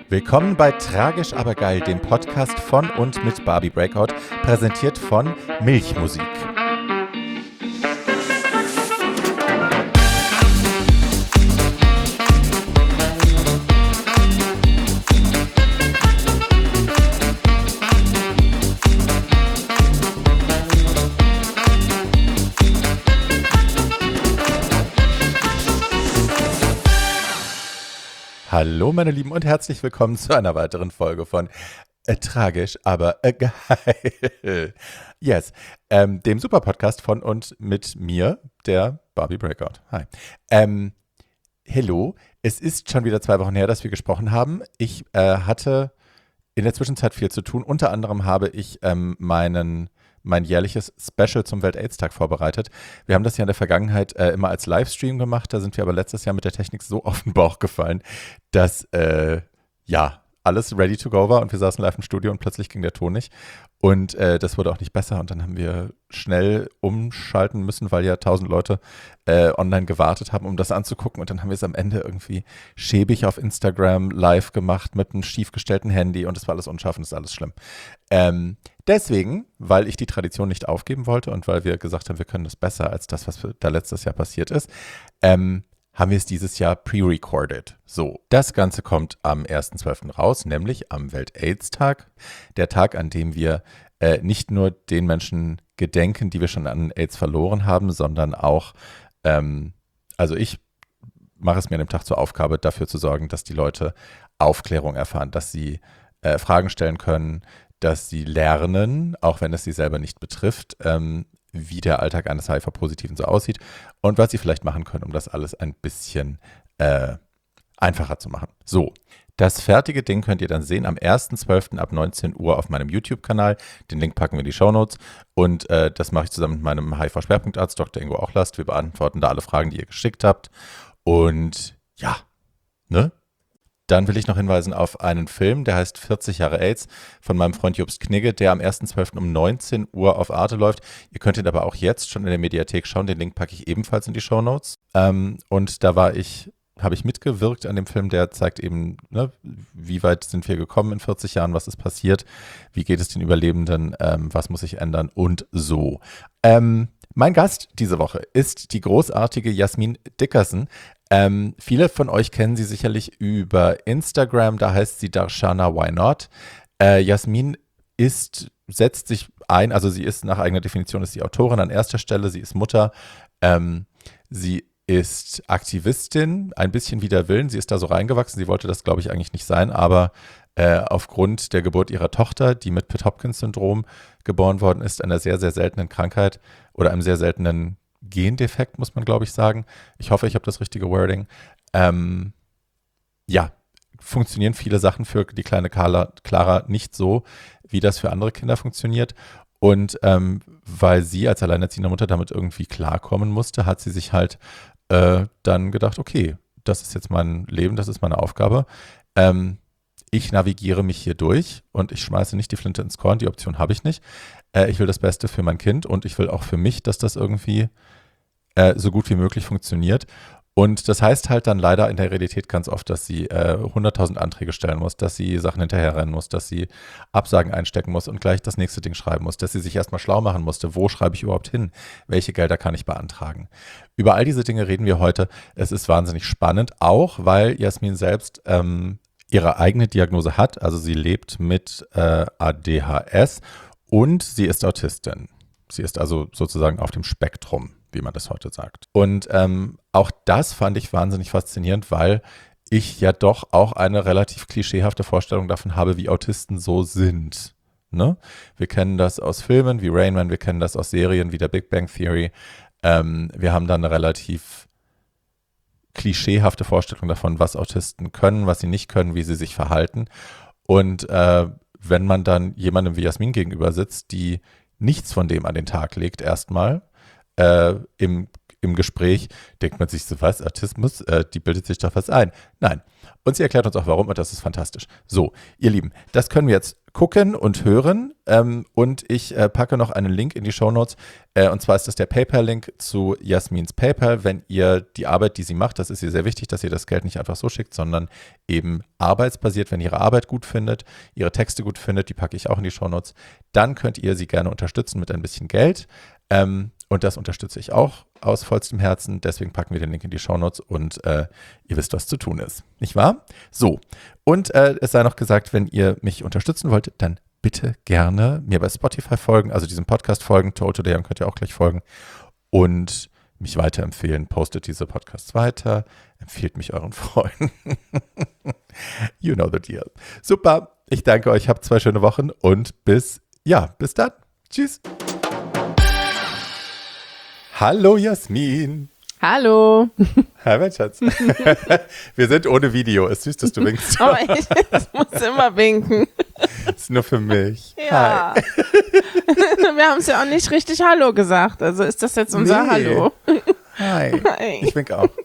Willkommen bei Tragisch aber geil, dem Podcast von und mit Barbie Breakout, präsentiert von Milchmusik. Hallo meine Lieben und herzlich willkommen zu einer weiteren Folge von Tragisch, aber geil. Yes, dem Super-Podcast von und mit mir, der Barbie Breakout. Hi. Hello, es ist schon wieder 2 Wochen her, dass wir gesprochen haben. Ich hatte in der Zwischenzeit viel zu tun. Unter anderem habe ich mein jährliches Special zum Welt-AIDS-Tag vorbereitet. Wir haben das ja in der Vergangenheit immer als Livestream gemacht. Da sind wir aber letztes Jahr mit der Technik so auf den Bauch gefallen, dass alles ready to go war und wir saßen live im Studio und plötzlich ging der Ton nicht. Und das wurde auch nicht besser und dann haben wir schnell umschalten müssen, weil ja 1000 Leute online gewartet haben, um das anzugucken. Und dann haben wir es am Ende irgendwie schäbig auf Instagram live gemacht mit einem schiefgestellten Handy und es war alles unscharf und es ist alles schlimm. Deswegen, weil ich die Tradition nicht aufgeben wollte und weil wir gesagt haben, wir können das besser als das, was da letztes Jahr passiert ist, haben wir es dieses Jahr pre-recorded. So, das Ganze kommt am 1.12. raus, nämlich am Welt-AIDS-Tag. Der Tag, an dem wir nicht nur den Menschen gedenken, die wir schon an AIDS verloren haben, sondern auch, also ich mache es mir an dem Tag zur Aufgabe, dafür zu sorgen, dass die Leute Aufklärung erfahren, dass sie Fragen stellen können, dass sie lernen, auch wenn es sie selber nicht betrifft, wie der Alltag eines HIV-Positiven so aussieht und was sie vielleicht machen können, um das alles ein bisschen einfacher zu machen. So, das fertige Ding könnt ihr dann sehen am 1.12. ab 19 Uhr auf meinem YouTube-Kanal. Den Link packen wir in die Shownotes und das mache ich zusammen mit meinem HIV-Schwerpunktarzt Dr. Ingo Ochlast. Wir beantworten da alle Fragen, die ihr geschickt habt und ja, ne? Dann will ich noch hinweisen auf einen Film, der heißt 40 Jahre AIDS von meinem Freund Jobst Knigge, der am 1.12. um 19 Uhr auf Arte läuft. Ihr könnt ihn aber auch jetzt schon in der Mediathek schauen. Den Link packe ich ebenfalls in die Shownotes. Und da habe ich mitgewirkt an dem Film, der zeigt eben, ne, wie weit sind wir gekommen in 40 Jahren, was ist passiert, wie geht es den Überlebenden, was muss sich ändern und so. Mein Gast diese Woche ist die großartige Jasmin Dickerson. Viele von euch kennen sie sicherlich über Instagram, da heißt sie Darshana Why Not. Jasmin setzt sich ein, also sie ist nach eigener Definition ist sie Autorin an erster Stelle, sie ist Mutter, sie ist Aktivistin, ein bisschen wider Willen, sie ist da so reingewachsen, sie wollte das glaube ich eigentlich nicht sein, aber aufgrund der Geburt ihrer Tochter, die mit Pitt-Hopkins-Syndrom geboren worden ist, einer sehr, sehr seltenen Krankheit oder einem sehr seltenen Gendefekt, muss man, glaube ich, sagen. Ich hoffe, ich habe das richtige Wording. Funktionieren viele Sachen für die kleine Clara nicht so, wie das für andere Kinder funktioniert. Und weil sie als alleinerziehende Mutter damit irgendwie klarkommen musste, hat sie sich halt dann gedacht, okay, das ist jetzt mein Leben, das ist meine Aufgabe. Ich navigiere mich hier durch und ich schmeiße nicht die Flinte ins Korn, die Option habe ich nicht. Ich will das Beste für mein Kind und ich will auch für mich, dass das irgendwie so gut wie möglich funktioniert. Und das heißt halt dann leider in der Realität ganz oft, dass sie 100.000 Anträge stellen muss, dass sie Sachen hinterherrennen muss, dass sie Absagen einstecken muss und gleich das nächste Ding schreiben muss, dass sie sich erstmal schlau machen musste, wo schreibe ich überhaupt hin, welche Gelder kann ich beantragen. Über all diese Dinge reden wir heute. Es ist wahnsinnig spannend, auch weil Jasmin selbst ihre eigene Diagnose hat, also sie lebt mit ADHS und sie ist Autistin. Sie ist also sozusagen auf dem Spektrum, wie man das heute sagt. Und auch das fand ich wahnsinnig faszinierend, weil ich ja doch auch eine relativ klischeehafte Vorstellung davon habe, wie Autisten so sind. Ne? Wir kennen das aus Filmen wie Rain Man, wir kennen das aus Serien wie der Big Bang Theory. Wir haben da eine relativ klischeehafte Vorstellung davon, was Autisten können, was sie nicht können, wie sie sich verhalten. Und wenn man dann jemandem wie Jasmin gegenüber sitzt, die nichts von dem an den Tag legt erstmal, im im Gespräch denkt man sich so, was, Autismus, die bildet sich doch was ein. Nein. Und sie erklärt uns auch, warum, und das ist fantastisch. So, ihr Lieben, das können wir jetzt gucken und hören, und ich packe noch einen Link in die Shownotes, und zwar ist das der PayPal-Link zu Jasmins PayPal. Wenn ihr die Arbeit, die sie macht, das ist ihr sehr wichtig, dass ihr das Geld nicht einfach so schickt, sondern eben arbeitsbasiert, wenn ihr ihre Arbeit gut findet, ihre Texte gut findet, die packe ich auch in die Shownotes, dann könnt ihr sie gerne unterstützen mit ein bisschen Geld. Und das unterstütze ich auch aus vollstem Herzen. Deswegen packen wir den Link in die Shownotes und ihr wisst, was zu tun ist. Nicht wahr? So. Und es sei noch gesagt, wenn ihr mich unterstützen wollt, dann bitte gerne mir bei Spotify folgen, also diesem Podcast folgen. Total Today könnt ihr auch gleich folgen. Und mich weiterempfehlen. Postet diese Podcasts weiter. Empfehlt mich euren Freunden. You know the deal. Super. Ich danke euch. Habt 2 schöne Wochen und bis dann. Tschüss. Hallo Jasmin. Hallo. Hi, mein Schatz. Wir sind ohne Video. Es ist süß, dass du winkst. Oh, ich muss immer winken. Ist nur für mich. Ja. Hi. Wir haben es ja auch nicht richtig Hallo gesagt. Also ist das jetzt unser Hallo? Hi. Hi. Ich wink auch.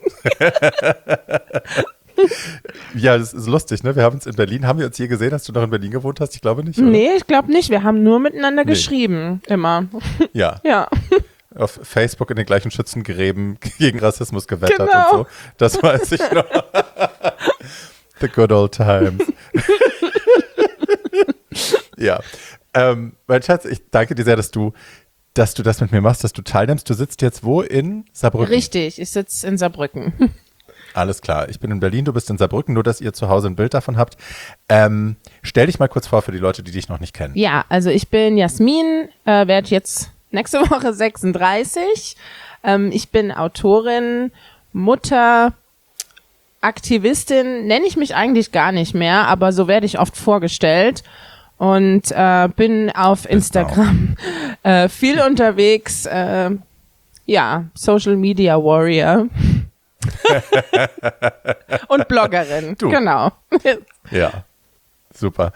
Ja, das ist lustig, ne? Wir haben uns in Berlin, haben wir uns je gesehen, dass du noch in Berlin gewohnt hast? Ich glaube nicht, oder? Nee, ich glaube nicht. Wir haben nur miteinander geschrieben. Immer. Ja. Ja. Auf Facebook in den gleichen Schützengräben gegen Rassismus gewettert Genau. und so. Das weiß ich noch. The good old times. Ja. Mein Schatz, ich danke dir sehr, dass du das mit mir machst, dass du teilnimmst. Du sitzt jetzt wo? In Saarbrücken? Richtig, ich sitze in Saarbrücken. Alles klar. Ich bin in Berlin, du bist in Saarbrücken, nur dass ihr zu Hause ein Bild davon habt. Stell dich mal kurz vor für die Leute, die dich noch nicht kennen. Ja, also ich bin Jasmin, werde jetzt nächste Woche 36. Ich bin Autorin, Mutter, Aktivistin, nenne ich mich eigentlich gar nicht mehr, aber so werde ich oft vorgestellt. Und bin auf Instagram viel unterwegs. Social Media Warrior. Und Bloggerin, Du. genau. Ja, super.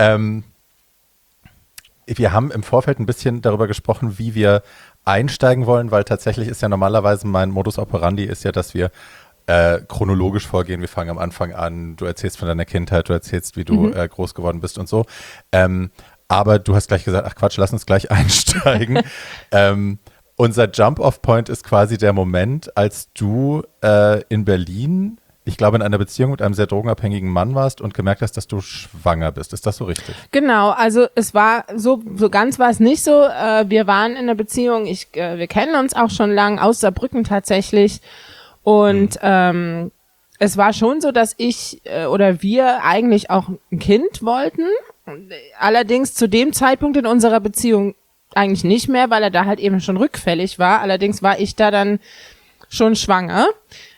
Wir haben im Vorfeld ein bisschen darüber gesprochen, wie wir einsteigen wollen, weil tatsächlich ist ja normalerweise mein Modus operandi ist ja, dass wir chronologisch vorgehen. Wir fangen am Anfang an, du erzählst von deiner Kindheit, du erzählst, wie du groß geworden bist und so. Aber du hast gleich gesagt, ach Quatsch, lass uns gleich einsteigen. Unser Jump-Off-Point ist quasi der Moment, als du in Berlin, ich glaube, in einer Beziehung mit einem sehr drogenabhängigen Mann warst und gemerkt hast, dass du schwanger bist. Ist das so richtig? Genau, also es war so ganz war es nicht so. Wir waren in einer Beziehung, wir kennen uns auch schon lang, aus Saarbrücken tatsächlich. Und es war schon so, dass ich oder wir eigentlich auch ein Kind wollten. Allerdings zu dem Zeitpunkt in unserer Beziehung eigentlich nicht mehr, weil er da halt eben schon rückfällig war. Allerdings war ich da dann schon schwanger.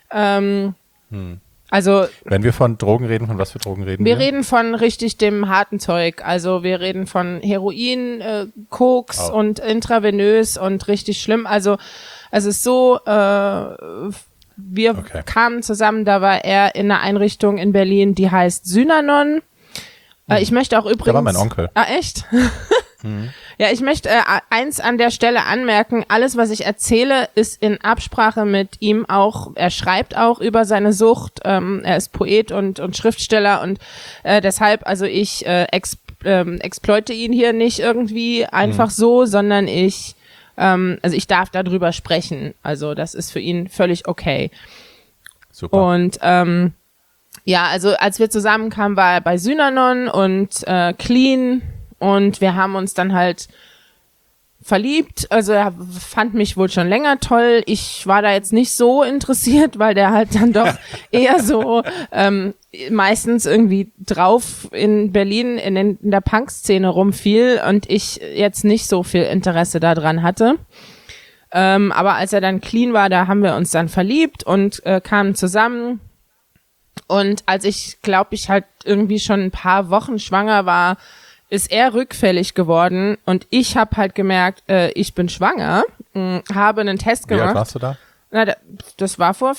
Also wenn wir von Drogen reden, von was für Drogen reden wir? Wir reden von richtig dem harten Zeug. Also wir reden von Heroin, Koks und intravenös und richtig schlimm. Also es ist so, wir kamen zusammen, da war er in einer Einrichtung in Berlin, die heißt Synanon. Ich möchte auch übrigens... Da war mein Onkel. Ah, echt? Ja, ich möchte eins an der Stelle anmerken. Alles, was ich erzähle, ist in Absprache mit ihm auch. Er schreibt auch über seine Sucht. Er ist Poet und Schriftsteller und deshalb, also ich exploite ihn hier nicht irgendwie einfach so, sondern ich darf darüber sprechen. Also das ist für ihn völlig okay. Super. Und also als wir zusammenkamen, war er bei Synanon und Clean und wir haben uns dann halt verliebt. Also er fand mich wohl schon länger toll. Ich war da jetzt nicht so interessiert, weil der halt dann doch eher so meistens irgendwie drauf in Berlin in der Punk-Szene rumfiel und ich jetzt nicht so viel Interesse daran hatte. Aber als er dann clean war, da haben wir uns dann verliebt und kamen zusammen. Und als ich halt irgendwie schon ein paar Wochen schwanger war, ist er rückfällig geworden und ich habe halt gemerkt, ich bin schwanger, habe einen Test gemacht. Wie alt warst du da? Na, das war vor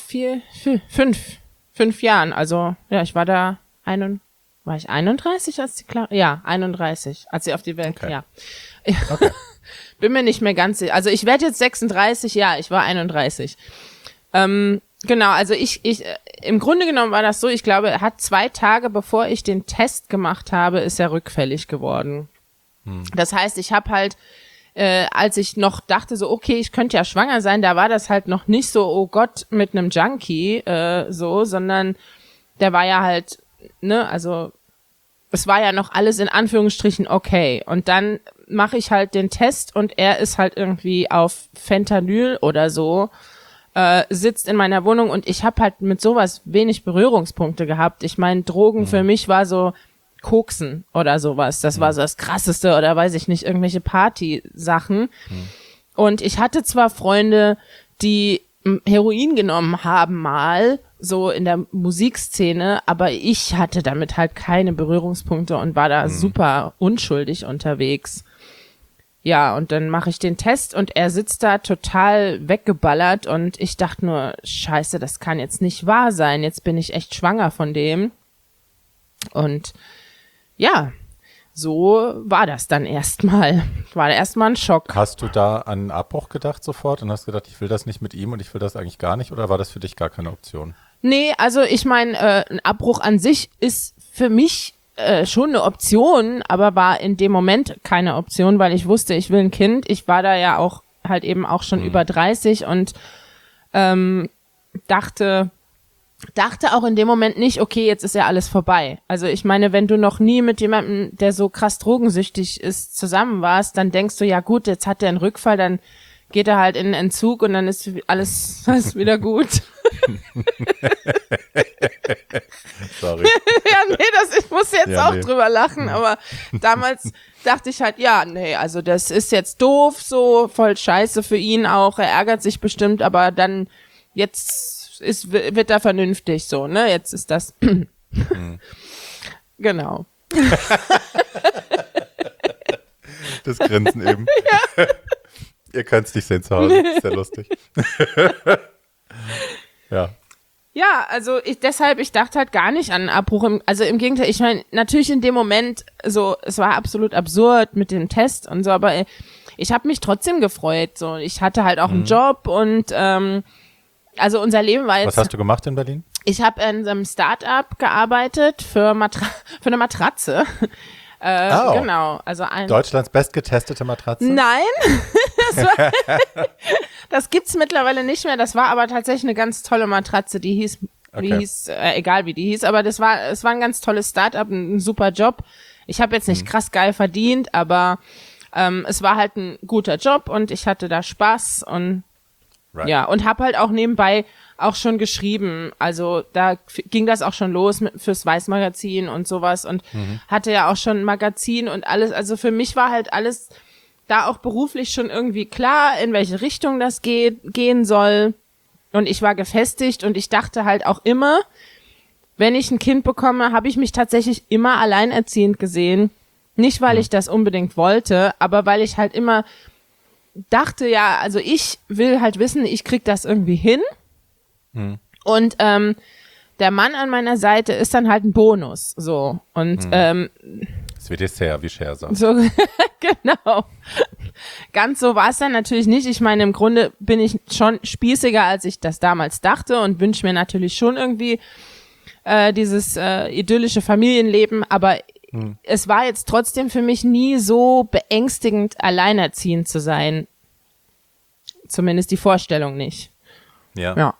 5 Jahren. Also ja, ich war da war ich 31, als die Clara? Ja, 31, als sie auf die Welt, Okay. ja. Okay. bin mir nicht mehr ganz sicher. Also ich werde jetzt 36, ja, ich war 31. Genau, also im Grunde genommen war das so, ich glaube, er hat 2 Tage, bevor ich den Test gemacht habe, ist er rückfällig geworden. Das heißt, ich habe halt, als ich noch dachte so, okay, ich könnte ja schwanger sein, da war das halt noch nicht so, oh Gott, mit einem Junkie, sondern der war ja halt, ne, also es war ja noch alles in Anführungsstrichen okay. Und dann mache ich halt den Test und er ist halt irgendwie auf Fentanyl oder so, sitzt in meiner Wohnung und ich habe halt mit sowas wenig Berührungspunkte gehabt. Ich meine, Drogen für mich war so Koksen oder sowas. Das war so das Krasseste oder weiß ich nicht, irgendwelche Party-Sachen. Und ich hatte zwar Freunde, die Heroin genommen haben mal, so in der Musikszene, aber ich hatte damit halt keine Berührungspunkte und war da super unschuldig unterwegs. Ja, und dann mache ich den Test und er sitzt da total weggeballert und ich dachte nur, scheiße, das kann jetzt nicht wahr sein. Jetzt bin ich echt schwanger von dem. Und ja, so war das dann erstmal. War erstmal ein Schock. Hast du da an einen Abbruch gedacht sofort und hast gedacht, ich will das nicht mit ihm und ich will das eigentlich gar nicht, oder war das für dich gar keine Option? Nee, also ich meine, ein Abbruch an sich ist für mich schon eine Option, aber war in dem Moment keine Option, weil ich wusste, ich will ein Kind. Ich war da ja auch halt eben auch schon über 30 und dachte auch in dem Moment nicht, okay, jetzt ist ja alles vorbei. Also ich meine, wenn du noch nie mit jemandem, der so krass drogensüchtig ist, zusammen warst, dann denkst du, ja gut, jetzt hat er einen Rückfall, dann geht er halt in den Entzug und dann ist alles wieder gut. Sorry. Ja, nee, ich muss jetzt Ja, auch nee. drüber lachen, aber damals dachte ich halt, ja, nee, also das ist jetzt doof, so voll scheiße für ihn auch, er ärgert sich bestimmt, aber dann jetzt wird er vernünftig so, ne, jetzt ist das, genau. Das Grinsen eben. Ja. Ihr könnt es nicht sehen zu Hause, ist sehr lustig. Ja. Ja, also ich dachte halt gar nicht an einen Abbruch. Also im Gegenteil, ich meine, natürlich in dem Moment so, es war absolut absurd mit dem Test und so, aber ich habe mich trotzdem gefreut. So, ich hatte halt auch einen Job und also unser Leben war jetzt. Was hast du gemacht in Berlin? Ich habe in einem Start-up gearbeitet für eine Matratze. Genau, also Deutschlands bestgetestete Matratze? Nein, das gibt's mittlerweile nicht mehr. Das war aber tatsächlich eine ganz tolle Matratze. Die hieß, egal wie die hieß, aber es war ein ganz tolles Start-up, ein super Job. Ich habe jetzt nicht krass geil verdient, aber es war halt ein guter Job und ich hatte da Spaß und ja, und habe halt auch nebenbei auch schon geschrieben. Also da ging das auch schon los fürs Weiß-Magazin und sowas und hatte ja auch schon ein Magazin und alles. Also für mich war halt alles da auch beruflich schon irgendwie klar, in welche Richtung das gehen soll. Und ich war gefestigt und ich dachte halt auch immer, wenn ich ein Kind bekomme, habe ich mich tatsächlich immer alleinerziehend gesehen. Nicht, weil ich das unbedingt wollte, aber weil ich halt immer dachte, ja, also ich will halt wissen, ich krieg das irgendwie hin. Und der Mann an meiner Seite ist dann halt ein Bonus, so. Und Das wird Dessert, wie Cher sagt. so, genau. Ganz so war es dann natürlich nicht. Ich meine, im Grunde bin ich schon spießiger, als ich das damals dachte und wünsche mir natürlich schon irgendwie dieses idyllische Familienleben, aber es war jetzt trotzdem für mich nie so beängstigend, alleinerziehend zu sein. Zumindest die Vorstellung nicht. Ja.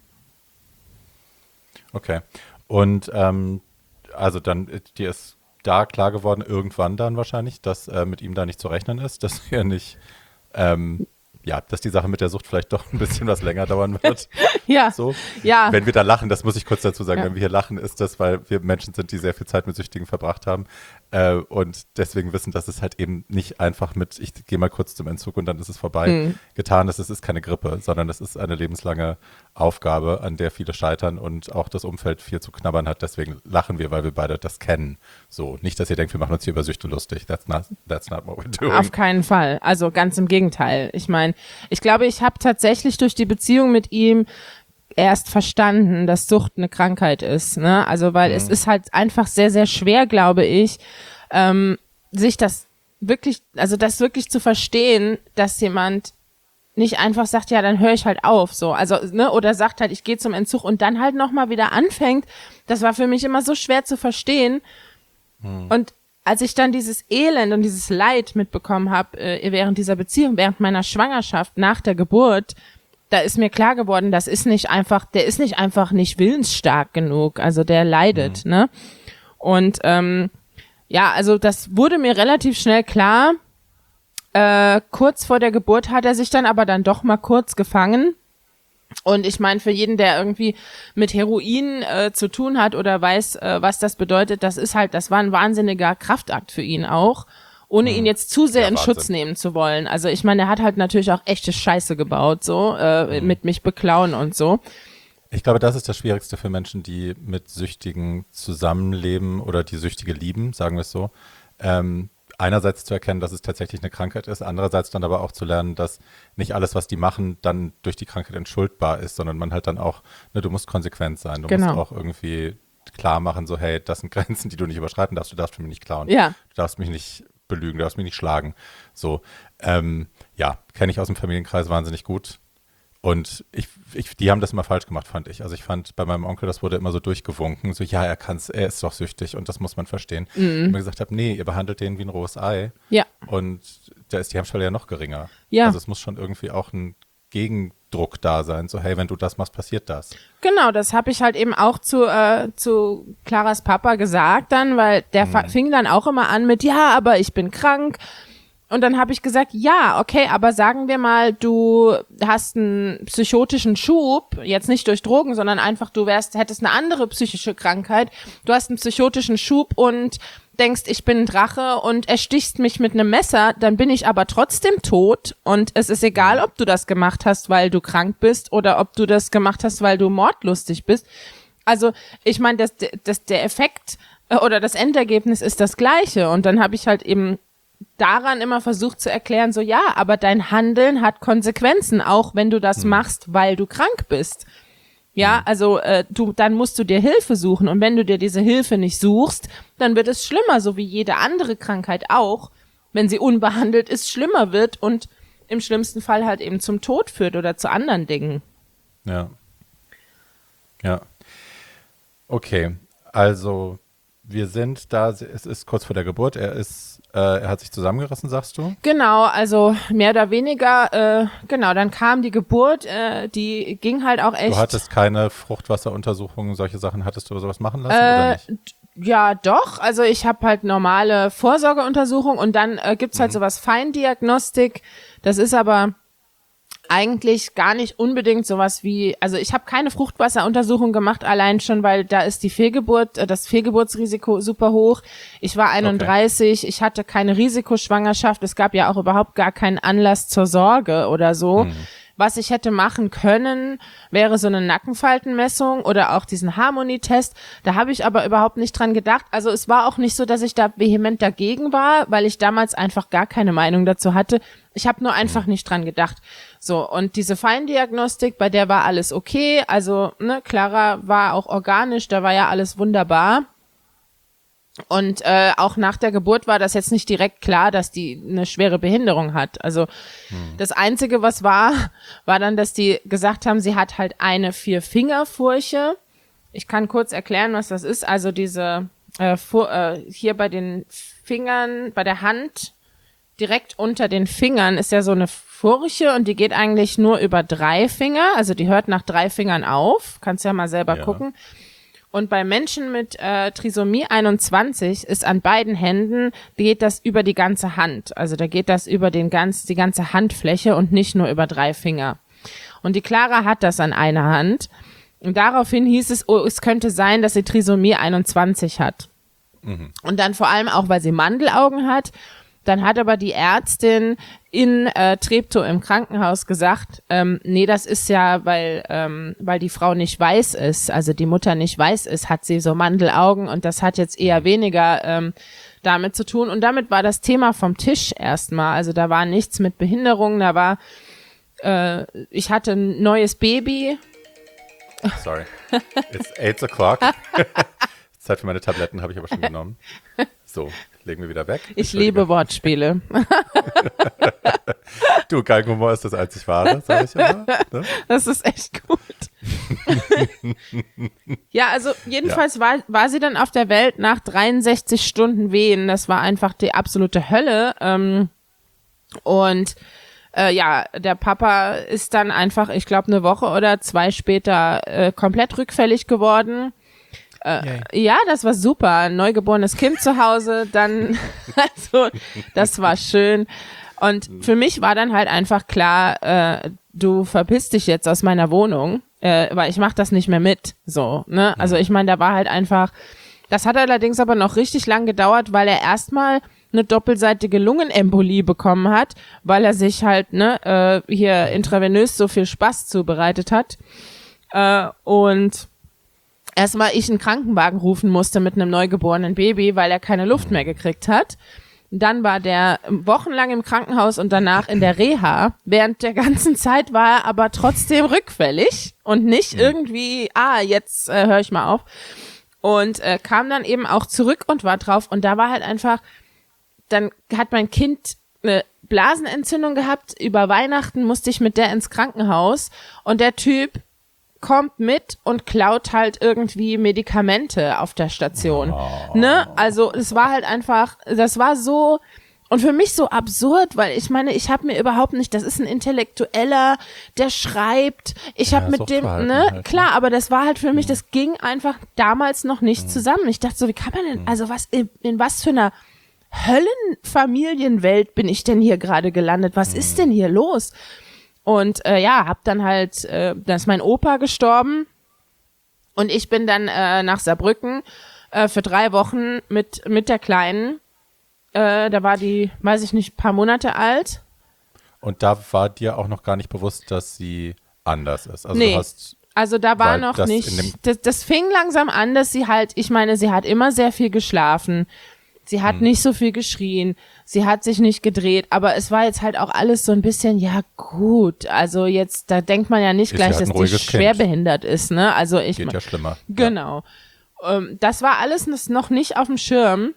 Okay. Und also dann, dir ist da klar geworden, irgendwann dann wahrscheinlich, dass mit ihm da nicht zu rechnen ist, dass er nicht, dass die Sache mit der Sucht vielleicht doch ein bisschen was länger dauern wird. Ja. So. Ja. Wenn wir da lachen, das muss ich kurz dazu sagen, Ja. wenn wir hier lachen, ist das, weil wir Menschen sind, die sehr viel Zeit mit Süchtigen verbracht haben und deswegen wissen, dass es halt eben nicht einfach mit, ich gehe mal kurz zum Entzug und dann ist es vorbei, getan ist. Es ist keine Grippe, sondern es ist eine lebenslange Aufgabe, an der viele scheitern und auch das Umfeld viel zu knabbern hat. Deswegen lachen wir, weil wir beide das kennen. So, nicht, dass ihr denkt, wir machen uns hier über Süchte lustig. That's not what we're doing. Auf keinen Fall. Also ganz im Gegenteil. Ich meine, ich glaube, ich habe tatsächlich durch die Beziehung mit ihm erst verstanden, dass Sucht eine Krankheit ist. Ne? Also weil es ist halt einfach sehr, sehr schwer, glaube ich, sich das wirklich, also das wirklich zu verstehen, dass jemand nicht einfach sagt, ja, dann höre ich halt auf, so, also, ne, oder sagt halt, ich gehe zum Entzug und dann halt nochmal wieder anfängt, das war für mich immer so schwer zu verstehen. Und als ich dann dieses Elend und dieses Leid mitbekommen habe, während dieser Beziehung, während meiner Schwangerschaft, nach der Geburt, da ist mir klar geworden, der ist nicht einfach nicht willensstark genug, also der leidet, ne? Und, ja, also das wurde mir relativ schnell klar. Kurz vor der Geburt hat er sich dann aber dann doch mal kurz gefangen. Und ich meine, für jeden, der irgendwie mit Heroin zu tun hat oder weiß, was das bedeutet, das war ein wahnsinniger Kraftakt für ihn auch, ohne ihn jetzt zu sehr in Schutz nehmen zu wollen. Also ich meine, er hat halt natürlich auch echte Scheiße gebaut, so, mit mich beklauen und so. Ich glaube, das ist das Schwierigste für Menschen, die mit Süchtigen zusammenleben oder die Süchtige lieben, sagen wir es so. Einerseits zu erkennen, dass es tatsächlich eine Krankheit ist, andererseits dann aber auch zu lernen, dass nicht alles, was die machen, dann durch die Krankheit entschuldbar ist, sondern man halt dann auch, ne, du musst konsequent sein, du musst auch irgendwie klar machen, so hey, das sind Grenzen, die du nicht überschreiten darfst, du darfst für mich nicht klauen, du darfst mich nicht belügen, du darfst mich nicht schlagen. So, ja, kenne ich aus dem Familienkreis wahnsinnig gut. Und die haben das immer falsch gemacht, fand ich. Also ich fand bei meinem Onkel, das wurde immer so durchgewunken, so ja, er ist doch süchtig und das muss man verstehen. Und ich mir gesagt habe, nee, ihr behandelt den wie ein rohes Ei. Ja. Und da ist die Hemmschwelle ja noch geringer. Ja. Also es muss schon irgendwie auch ein Gegendruck da sein, so hey, wenn du das machst, passiert das. Genau, das habe ich halt eben auch zu Claras Papa gesagt dann, weil der fing dann auch immer an mit, ja, aber ich bin krank. Und dann habe ich gesagt, ja, okay, aber sagen wir mal, du hast einen psychotischen Schub, jetzt nicht durch Drogen, sondern einfach, hättest eine andere psychische Krankheit, du hast einen psychotischen Schub und denkst, ich bin ein Drache und erstichst mich mit einem Messer, dann bin ich aber trotzdem tot und es ist egal, ob du das gemacht hast, weil du krank bist oder ob du das gemacht hast, weil du mordlustig bist. Also ich meine, der Effekt oder das Endergebnis ist das gleiche und dann habe ich halt eben daran immer versucht zu erklären, so ja, aber dein Handeln hat Konsequenzen, auch wenn du das machst, weil du krank bist. Ja, also dann musst du dir Hilfe suchen und wenn du dir diese Hilfe nicht suchst, dann wird es schlimmer, so wie jede andere Krankheit auch, wenn sie unbehandelt ist, schlimmer wird und im schlimmsten Fall halt eben zum Tod führt oder zu anderen Dingen. Ja. Ja. Okay, also wir sind da, es ist kurz vor der Geburt, er hat sich zusammengerissen, sagst du? Genau, also mehr oder weniger, genau, dann kam die Geburt, die ging halt auch echt. Du hattest keine Fruchtwasseruntersuchungen, solche Sachen, hattest du sowas machen lassen oder nicht? Ja, doch, also ich habe halt normale Vorsorgeuntersuchungen und dann gibt's halt sowas Feindiagnostik, das ist aber eigentlich gar nicht unbedingt sowas wie, also ich habe keine Fruchtwasseruntersuchung gemacht, allein schon, weil da ist das Fehlgeburtsrisiko super hoch. Ich war 31, Ich hatte keine Risikoschwangerschaft, es gab ja auch überhaupt gar keinen Anlass zur Sorge oder so. Was ich hätte machen können, wäre so eine Nackenfaltenmessung oder auch diesen Harmonietest. Da habe ich aber überhaupt nicht dran gedacht. Also es war auch nicht so, dass ich da vehement dagegen war, weil ich damals einfach gar keine Meinung dazu hatte. Ich habe nur einfach nicht dran gedacht. So, und diese Feindiagnostik, bei der war alles okay. Also, ne, Clara war auch organisch, da war ja alles wunderbar. Und auch nach der Geburt war das jetzt nicht direkt klar, dass die eine schwere Behinderung hat. Also das Einzige, was war dann, dass die gesagt haben, sie hat halt eine 4-Finger-Furche. Ich kann kurz erklären, was das ist. Also diese hier bei den Fingern, bei der Hand, direkt unter den Fingern ist ja so eine Furche und die geht eigentlich nur über 3 Finger. Also die hört nach 3 Fingern auf. Kannst ja mal selber gucken. Und bei Menschen mit Trisomie 21 ist an beiden Händen, geht das über die ganze Hand. Also da geht das über die ganze Handfläche und nicht nur über 3 Finger. Und die Clara hat das an einer Hand. Und daraufhin hieß es, oh, es könnte sein, dass sie Trisomie 21 hat. Und dann vor allem auch, weil sie Mandelaugen hat. Dann hat aber die Ärztin in Treptow im Krankenhaus gesagt, nee, das ist ja, weil die Frau nicht weiß ist, also die Mutter nicht weiß ist, hat sie so Mandelaugen und das hat jetzt eher weniger damit zu tun. Und damit war das Thema vom Tisch erstmal. Also da war nichts mit Behinderung, da war, ich hatte ein neues Baby. Sorry, it's 8 o'clock. Zeit für meine Tabletten, habe ich aber schon genommen. So, legen wir wieder weg. Ich liebe Wortspiele. Du, Galgenhumor ist das einzig Wahre, sage ich immer. Ne? Das ist echt gut. Ja, also jedenfalls war sie dann auf der Welt nach 63 Stunden Wehen. Das war einfach die absolute Hölle. Der Papa ist dann einfach, ich glaube, eine Woche oder 2 später komplett rückfällig geworden. Ja, das war super. Ein neugeborenes Kind zu Hause, dann, also, das war schön. Und für mich war dann halt einfach klar, du verpisst dich jetzt aus meiner Wohnung, weil ich mach das nicht mehr mit, so, ne? Also ich meine, da war halt einfach, das hat allerdings aber noch richtig lang gedauert, weil er erstmal eine doppelseitige Lungenembolie bekommen hat, weil er sich halt, hier intravenös so viel Spaß zubereitet hat. Und erstmal ich einen Krankenwagen rufen musste mit einem neugeborenen Baby, weil er keine Luft mehr gekriegt hat. Dann war der wochenlang im Krankenhaus und danach in der Reha. Während der ganzen Zeit war er aber trotzdem rückfällig und nicht irgendwie, jetzt höre ich mal auf. Und kam dann eben auch zurück und war drauf. Und da war halt einfach, dann hat mein Kind eine Blasenentzündung gehabt. Über Weihnachten musste ich mit der ins Krankenhaus. Und der Typ kommt mit und klaut halt irgendwie Medikamente auf der Station. Ne? Also es war halt einfach, das war so, und für mich so absurd, weil ich meine, ich habe mir überhaupt nicht, das ist ein Intellektueller, der schreibt, ich habe mit dem, ne, halt, klar, aber das war halt für mich, das ging einfach damals noch nicht zusammen. Ich dachte so, wie kann man denn, also was, in was für einer Höllenfamilienwelt bin ich denn hier gerade gelandet? Was ist denn hier los? Und hab dann halt, da ist mein Opa gestorben und ich bin dann nach Saarbrücken für 3 Wochen mit der Kleinen. Da war die, weiß ich nicht, ein paar Monate alt. Und da war dir auch noch gar nicht bewusst, dass sie anders ist. Also nee, du hast, also da war noch nicht, das fing langsam an, dass sie halt, ich meine, sie hat immer sehr viel geschlafen. Sie hat nicht so viel geschrien, sie hat sich nicht gedreht, aber es war jetzt halt auch alles so ein bisschen, ja gut, also jetzt, da denkt man ja nicht gleich, dass die schwerbehindert ist, ne? Also geht ja schlimmer. Genau. Ja. Das war alles noch nicht auf dem Schirm.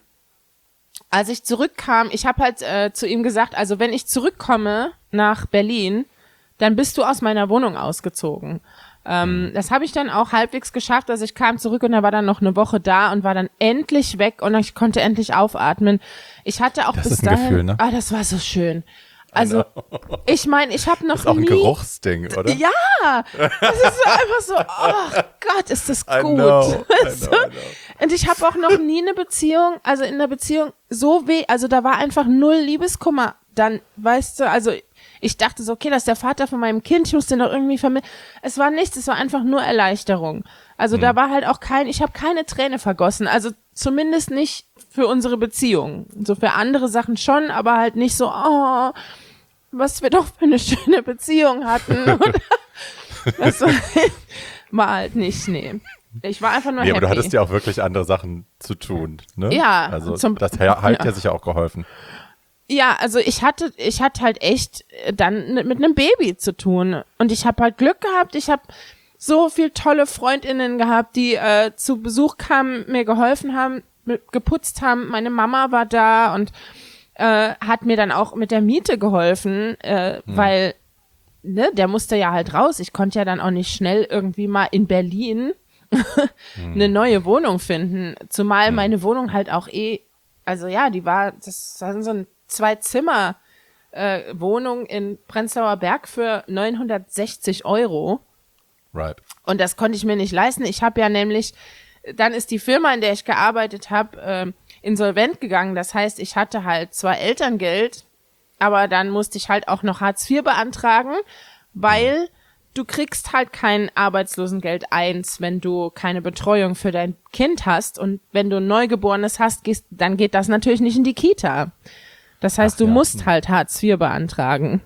Als ich zurückkam, ich habe halt zu ihm gesagt, also wenn ich zurückkomme nach Berlin, dann bist du aus meiner Wohnung ausgezogen. Das habe ich dann auch halbwegs geschafft, also ich kam zurück und er war dann noch eine Woche da und war dann endlich weg und ich konnte endlich aufatmen. Ich hatte auch das bis ist ein dahin, Gefühl, ne? das war so schön. Also, ich meine, ich habe noch nie... Das ist auch ein Geruchsding, oder? Ja, das ist so einfach so, oh Gott, ist das gut. I know. Und ich habe auch noch nie eine Beziehung, also in einer Beziehung so also da war einfach 0 Liebeskummer. Dann, weißt du, also ich dachte so, okay, das ist der Vater von meinem Kind, ich muss den doch irgendwie vermitteln. Es war nichts, es war einfach nur Erleichterung. Also da war halt auch ich habe keine Träne vergossen, also zumindest nicht für unsere Beziehung. So für andere Sachen schon, aber halt nicht so, oh, was wir doch für eine schöne Beziehung hatten. Das war halt nicht, nee. Ich war einfach nur happy. Aber du hattest ja auch wirklich andere Sachen zu tun, ne? Ja. Also das hat ja sicher auch geholfen. Ja, also ich hatte halt echt dann mit einem Baby zu tun. Und ich habe halt Glück gehabt. Ich habe so viel tolle FreundInnen gehabt, die zu Besuch kamen, mir geholfen haben, geputzt haben. Meine Mama war da und hat mir dann auch mit der Miete geholfen, weil der musste ja halt raus. Ich konnte ja dann auch nicht schnell irgendwie mal in Berlin eine neue Wohnung finden. Zumal meine Wohnung halt auch also ja, das war so ein 2-Zimmer Wohnung in Prenzlauer Berg für 960 €. Right. Und das konnte ich mir nicht leisten. Ich habe ja nämlich, dann ist die Firma, in der ich gearbeitet habe, insolvent gegangen. Das heißt, ich hatte halt zwar Elterngeld, aber dann musste ich halt auch noch Hartz IV beantragen, weil du kriegst halt kein Arbeitslosengeld 1, wenn du keine Betreuung für dein Kind hast. Und wenn du ein Neugeborenes hast, dann geht das natürlich nicht in die Kita. Das heißt, du musst halt Hartz IV beantragen.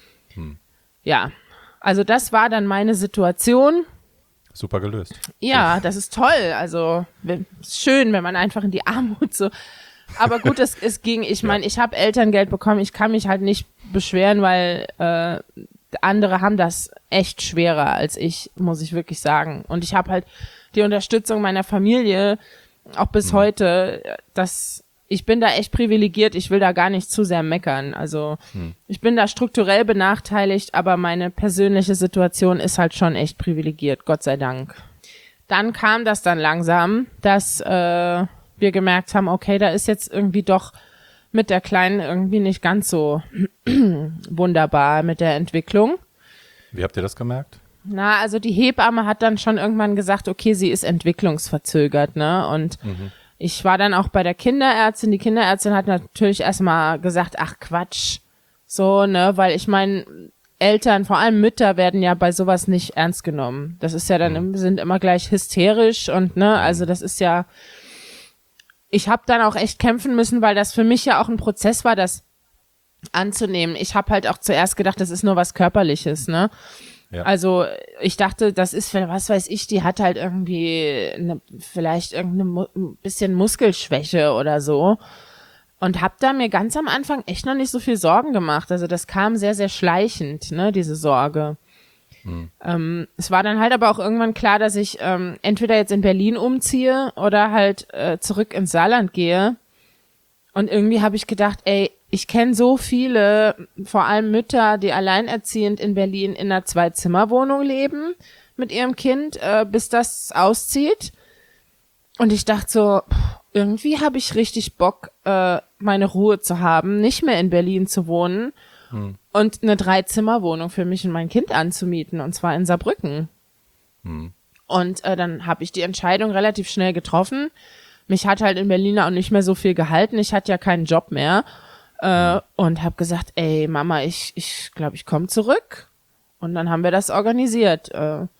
Ja, also das war dann meine Situation. Super gelöst. Ja, das ist toll. Also schön, wenn man einfach in die Armut so. Aber gut, es ging. Ich meine, ich habe Elterngeld bekommen. Ich kann mich halt nicht beschweren, weil andere haben das echt schwerer als ich, muss ich wirklich sagen. Und ich habe halt die Unterstützung meiner Familie. auch bis heute, ich bin da echt privilegiert, ich will da gar nicht zu sehr meckern. Also ich bin da strukturell benachteiligt, aber meine persönliche Situation ist halt schon echt privilegiert, Gott sei Dank. Dann kam das dann langsam, dass wir gemerkt haben, okay, da ist jetzt irgendwie doch mit der Kleinen irgendwie nicht ganz so wunderbar mit der Entwicklung. Wie habt ihr das gemerkt? Na, also die Hebamme hat dann schon irgendwann gesagt, okay, sie ist entwicklungsverzögert, ne? Und ich war dann auch bei der Kinderärztin. Die Kinderärztin hat natürlich erstmal gesagt, ach Quatsch, so, ne? Weil ich meine, Eltern, vor allem Mütter, werden ja bei sowas nicht ernst genommen. Das ist ja dann, sind immer gleich hysterisch und, ne? Also das ist ja, ich habe dann auch echt kämpfen müssen, weil das für mich ja auch ein Prozess war, das anzunehmen. Ich habe halt auch zuerst gedacht, das ist nur was Körperliches, ne? Ja. Also ich dachte, das ist, was weiß ich, die hat halt irgendwie vielleicht irgendeine bisschen Muskelschwäche oder so. Und hab da mir ganz am Anfang echt noch nicht so viel Sorgen gemacht. Also das kam sehr, sehr schleichend, ne, diese Sorge. Es war dann halt aber auch irgendwann klar, dass ich entweder jetzt in Berlin umziehe oder halt zurück ins Saarland gehe. Und irgendwie habe ich gedacht, ey, ich kenne so viele, vor allem Mütter, die alleinerziehend in Berlin in einer 2-Zimmer-Wohnung leben mit ihrem Kind, bis das auszieht. Und ich dachte so, irgendwie habe ich richtig Bock, meine Ruhe zu haben, nicht mehr in Berlin zu wohnen und eine 3-Zimmer-Wohnung für mich und mein Kind anzumieten, und zwar in Saarbrücken. Und dann habe ich die Entscheidung relativ schnell getroffen. Mich hat halt in Berlin auch nicht mehr so viel gehalten. Ich hatte ja keinen Job mehr. Und habe gesagt, ey Mama, ich glaube, ich komme zurück. Und dann haben wir das organisiert.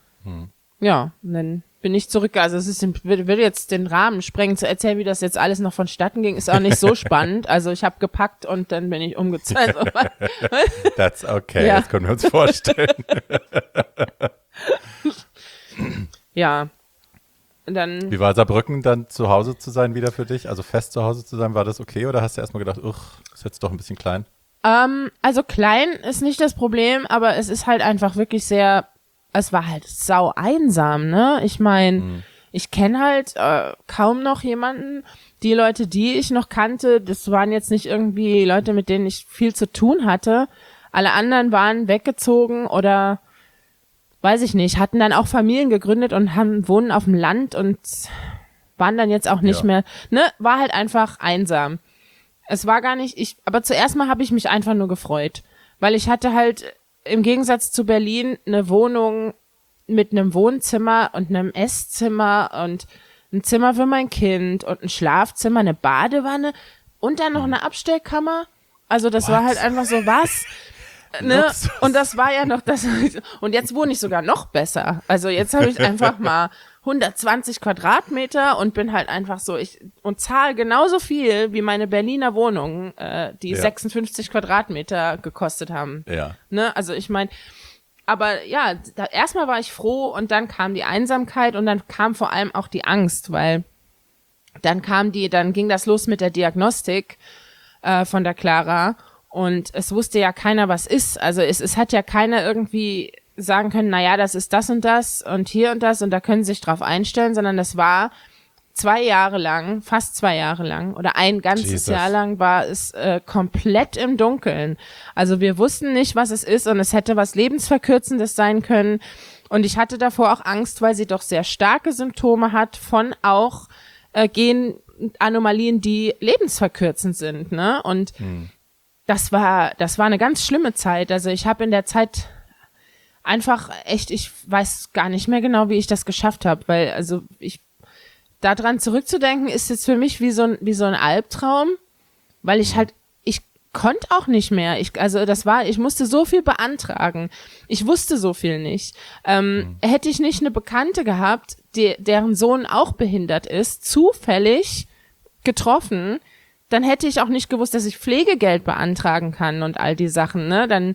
Ja, und dann bin ich zurück. Also es ist, will jetzt den Rahmen sprengen, zu erzählen, wie das jetzt alles noch vonstatten ging, ist auch nicht so spannend. Also ich habe gepackt und dann bin ich umgezogen. Also, That's okay, ja. Das können wir uns vorstellen. Ja. Dann, wie war Saarbrücken dann zu Hause zu sein wieder für dich? Also fest zu Hause zu sein, war das okay? Oder hast du erstmal gedacht, ist jetzt doch ein bisschen klein? Also klein ist nicht das Problem, aber es ist halt einfach wirklich sehr, es war halt sau einsam, ne? Ich meine, ich kenne halt kaum noch jemanden. Die Leute, die ich noch kannte, das waren jetzt nicht irgendwie Leute, mit denen ich viel zu tun hatte. Alle anderen waren weggezogen oder weiß ich nicht, hatten dann auch Familien gegründet und wohnen auf dem Land und waren dann jetzt auch nicht mehr, ne, war halt einfach einsam. Es war gar nicht, aber zuerst mal habe ich mich einfach nur gefreut, weil ich hatte halt im Gegensatz zu Berlin eine Wohnung mit einem Wohnzimmer und einem Esszimmer und ein Zimmer für mein Kind und ein Schlafzimmer, eine Badewanne und dann noch eine Abstellkammer. Also das war halt einfach so, was? Ne? Und das war ja noch das. Und jetzt wohne ich sogar noch besser. Also jetzt habe ich einfach mal 120 Quadratmeter und bin halt einfach so, und zahle genauso viel wie meine Berliner Wohnungen, die 56 Quadratmeter gekostet haben. Ja. Ne? Also ich meine, aber ja, erstmal war ich froh und dann kam die Einsamkeit und dann kam vor allem auch die Angst, weil dann ging das los mit der Diagnostik von der Clara. Und es wusste ja keiner, was ist. Also es hat ja keiner irgendwie sagen können, naja, das ist das und das und hier und das und da können Sie sich drauf einstellen, sondern das war 2 Jahre lang, fast 2 Jahre lang oder ein ganzes Jahr lang war es komplett im Dunkeln. Also wir wussten nicht, was es ist und es hätte was Lebensverkürzendes sein können. Und ich hatte davor auch Angst, weil sie doch sehr starke Symptome hat von auch Genanomalien, die lebensverkürzend sind, ne? Und das war eine ganz schlimme Zeit. Also ich habe in der Zeit einfach echt, ich weiß gar nicht mehr genau, wie ich das geschafft habe, weil also daran zurückzudenken ist jetzt für mich wie so ein Albtraum, weil ich konnte auch nicht mehr. Ich musste so viel beantragen. Ich wusste so viel nicht. Hätte ich nicht eine Bekannte gehabt, deren Sohn auch behindert ist, zufällig getroffen, dann hätte ich auch nicht gewusst, dass ich Pflegegeld beantragen kann und all die Sachen, ne?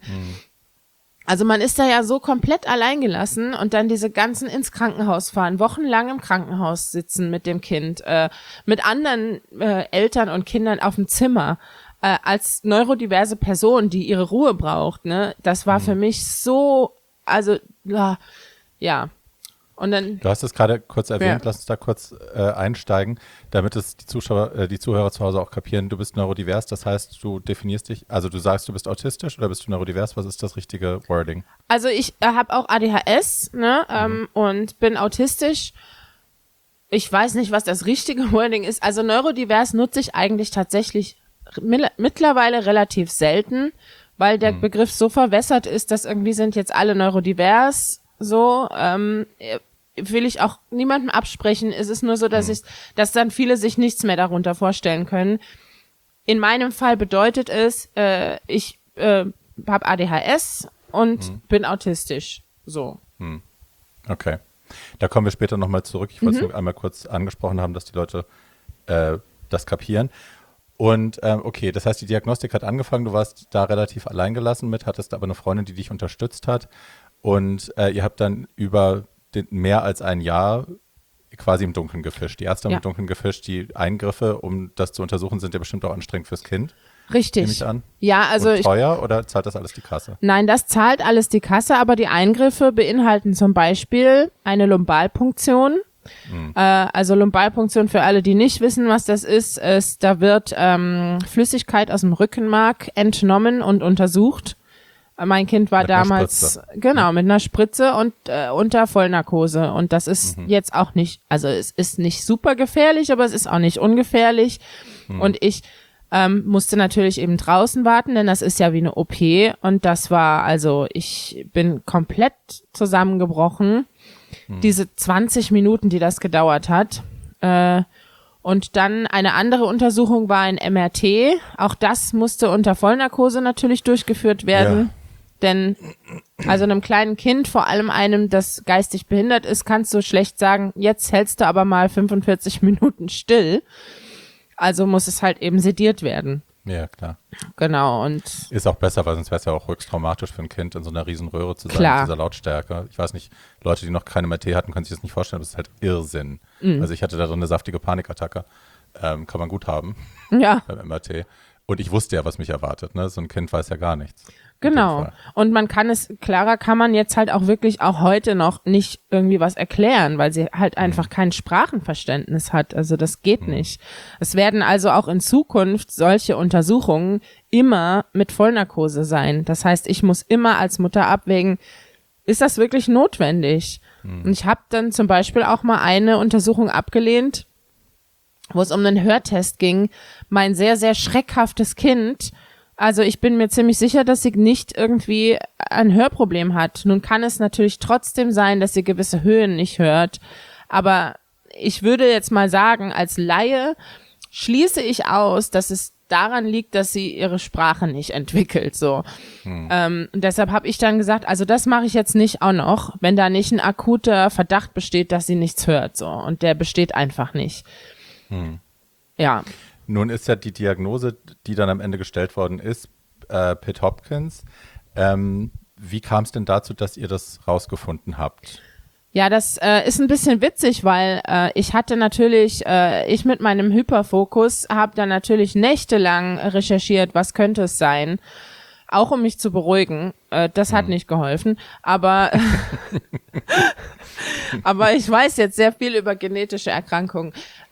Also man ist da ja so komplett alleingelassen und dann diese ganzen ins Krankenhaus fahren, wochenlang im Krankenhaus sitzen mit dem Kind, mit anderen Eltern und Kindern auf dem Zimmer, als neurodiverse Person, die ihre Ruhe braucht, ne? Das war für mich so, also, ja. Und dann, Du hast es gerade kurz erwähnt, Ja. lass uns da kurz einsteigen, damit es die Zuhörer zu Hause auch kapieren. Du bist neurodivers, das heißt, du definierst dich, also du sagst, du bist autistisch oder bist du neurodivers? Was ist das richtige Wording? also ich habe auch ADHS, ne, und bin autistisch. Ich weiß nicht, was das richtige Wording ist. Also neurodivers nutze ich eigentlich tatsächlich mittlerweile relativ selten, weil der Begriff so verwässert ist, dass irgendwie sind jetzt alle neurodivers so. Will ich auch niemandem absprechen. Es ist nur so, dass dann viele sich nichts mehr darunter vorstellen können. In meinem Fall bedeutet es, ich habe ADHS und bin autistisch. So. Okay. Da kommen wir später nochmal zurück. Ich wollte es nur einmal kurz angesprochen haben, dass die Leute das kapieren. Und okay, das heißt, die Diagnostik hat angefangen, du warst da relativ alleingelassen mit, hattest aber eine Freundin, die dich unterstützt hat. Und ihr habt dann über mehr als ein Jahr quasi im Dunkeln gefischt. Die Ärzte haben Ja. im Dunkeln gefischt. Die Eingriffe, um das zu untersuchen, sind ja bestimmt auch anstrengend fürs Kind, Richtig. nehme ich an. Ja, also Und teuer oder zahlt das alles die Kasse? nein, das zahlt alles die Kasse, aber die Eingriffe beinhalten zum Beispiel eine Lumbalpunktion. Also Lumbalpunktion für alle, die nicht wissen, was das ist, da wird Flüssigkeit aus dem Rückenmark entnommen und untersucht. Mein Kind war Mit einer damals, Spritze. genau, mit einer Spritze und unter Vollnarkose. Und das ist jetzt auch nicht, also es ist nicht super gefährlich, aber es ist auch nicht ungefährlich. Und ich musste natürlich eben draußen warten, denn das ist ja wie eine OP. Und das war, also ich bin komplett zusammengebrochen. Diese 20 Minuten, die das gedauert hat. Und dann eine andere Untersuchung war ein MRT. Auch das musste unter Vollnarkose natürlich durchgeführt werden. Ja. Denn also einem kleinen Kind, vor allem einem, das geistig behindert ist, kannst du schlecht sagen, jetzt hältst du aber mal 45 Minuten still. Also muss es halt eben sediert werden. Ja, klar. Genau, und Ist auch besser, weil sonst wäre es ja auch höchst traumatisch für ein Kind, in so einer riesen Röhre zu sein, Klar. mit dieser Lautstärke. Ich weiß nicht, Leute, die noch keine MRT hatten, können sich das nicht vorstellen, aber es ist halt Irrsinn. Also ich hatte da drin eine saftige Panikattacke. Kann man gut haben ja, beim MRT. Und ich wusste ja, was mich erwartet. Ne? So ein Kind weiß ja gar nichts. In dem genau. Fall. Und man kann es, klarer kann man jetzt halt auch wirklich auch heute noch nicht irgendwie was erklären, weil sie halt einfach kein Sprachenverständnis hat. Also das geht nicht. Es werden also auch in Zukunft solche Untersuchungen immer mit Vollnarkose sein. Das heißt, ich muss immer als Mutter abwägen, ist das wirklich notwendig? Und ich habe dann zum Beispiel auch mal eine Untersuchung abgelehnt, wo es um einen Hörtest ging. Mein sehr, sehr schreckhaftes Kind, also ich bin mir ziemlich sicher, dass sie nicht irgendwie ein Hörproblem hat. Nun kann es natürlich trotzdem sein, dass sie gewisse Höhen nicht hört. Aber ich würde jetzt mal sagen, als Laie schließe ich aus, dass es daran liegt, dass sie ihre Sprache nicht entwickelt. So. Und deshalb habe ich dann gesagt, also das mache ich jetzt nicht auch noch, wenn da nicht ein akuter Verdacht besteht, dass sie nichts hört. So. Und der besteht einfach nicht. Ja. Nun ist ja die Diagnose, die dann am Ende gestellt worden ist, Pitt-Hopkins. Wie kam es denn dazu, dass ihr das rausgefunden habt? Ja, das ist ein bisschen witzig, weil ich hatte natürlich, ich mit meinem Hyperfokus habe dann natürlich nächtelang recherchiert, was könnte es sein, auch um mich zu beruhigen. Das hat nicht geholfen, aber aber ich weiß jetzt sehr viel über genetische Erkrankungen.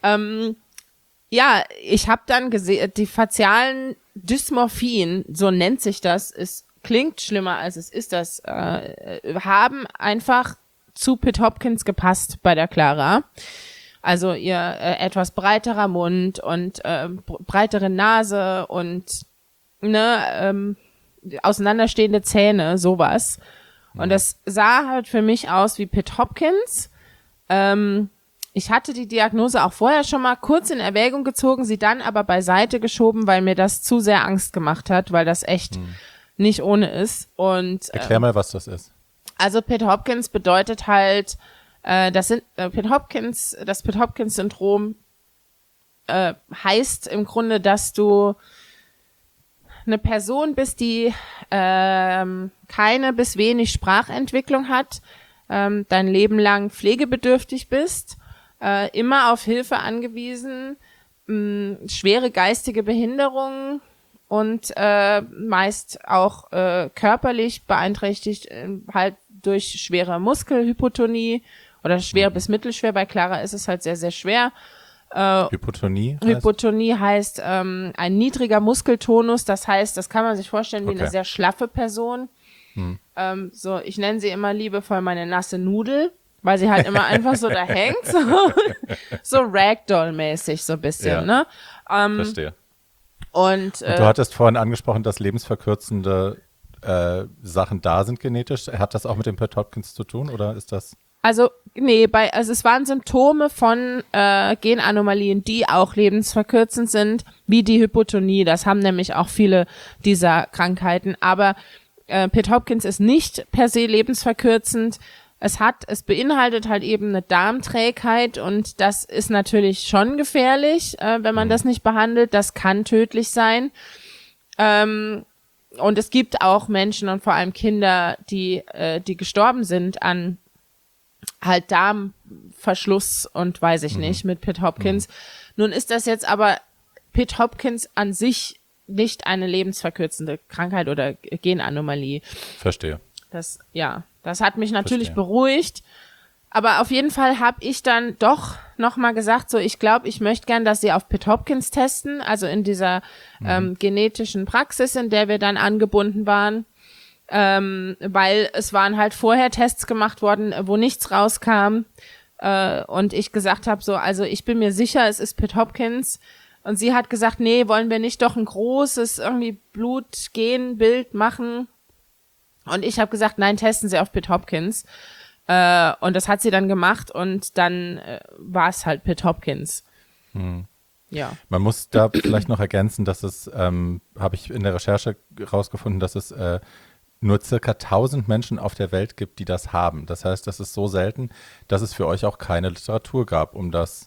Ja, ich habe dann gesehen, die fazialen Dysmorphien, so nennt sich das, es klingt schlimmer als es ist, das haben einfach zu Pitt-Hopkins gepasst bei der Clara. Also ihr etwas breiterer Mund und breitere Nase und auseinanderstehende Zähne, sowas. Und das sah halt für mich aus wie Pitt-Hopkins. Ich hatte die Diagnose auch vorher schon mal kurz in Erwägung gezogen, sie dann aber beiseite geschoben, weil mir das zu sehr Angst gemacht hat, weil das echt nicht ohne ist. Und Erklär mal, was das ist. also Pitt-Hopkins bedeutet halt, das Pitt-Hopkins-Syndrom heißt im Grunde, dass du eine Person bist, die keine bis wenig Sprachentwicklung hat, dein Leben lang pflegebedürftig bist, immer auf Hilfe angewiesen, schwere geistige Behinderungen und meist auch körperlich beeinträchtigt, halt durch schwere Muskelhypotonie oder schwer bis mittelschwer. Bei Clara ist es halt sehr, sehr schwer. Hypotonie heißt? Hypotonie heißt ein niedriger Muskeltonus. Das heißt, das kann man sich vorstellen wie Okay. eine sehr schlaffe Person. So, ich nenne sie immer liebevoll meine nasse Nudel, weil sie halt immer einfach so da hängt. So Ragdoll-mäßig so ein bisschen, Ja. ne? Verstehe. Und Du hattest vorhin angesprochen, dass lebensverkürzende Sachen da sind genetisch. Hat das auch mit dem Pitt-Hopkins zu tun oder ist das? also, nee, also es waren Symptome von Genanomalien, die auch lebensverkürzend sind, wie die Hypotonie. Das haben nämlich auch viele dieser Krankheiten. Aber Pitt-Hopkins ist nicht per se lebensverkürzend. Es beinhaltet halt eben eine Darmträgheit und das ist natürlich schon gefährlich, wenn man das nicht behandelt. Das kann tödlich sein. Und es gibt auch Menschen und vor allem Kinder, die gestorben sind an halt Darmverschluss und weiß ich nicht mit Pitt-Hopkins. Nun ist das jetzt aber Pitt-Hopkins an sich nicht eine lebensverkürzende Krankheit oder Genanomalie. Verstehe. Das hat mich natürlich Verstehe. beruhigt. Aber auf jeden Fall habe ich dann doch nochmal gesagt, so ich glaube, ich möchte gern, dass sie auf Pitt-Hopkins testen, also in dieser genetischen Praxis, in der wir dann angebunden waren, weil es waren halt vorher Tests gemacht worden, wo nichts rauskam und ich gesagt habe, so also ich bin mir sicher, es ist Pitt-Hopkins. Und sie hat gesagt, nee, wollen wir nicht doch ein großes irgendwie Blutgenbild machen? Und ich habe gesagt, nein, testen Sie auf Pitt-Hopkins. Und das hat sie dann gemacht und dann war es halt Pitt-Hopkins. Ja. Man muss da vielleicht noch ergänzen, dass es, habe ich in der Recherche rausgefunden, dass es nur circa 1000 Menschen auf der Welt gibt, die das haben. Das heißt, das ist so selten, dass es für euch auch keine Literatur gab, um das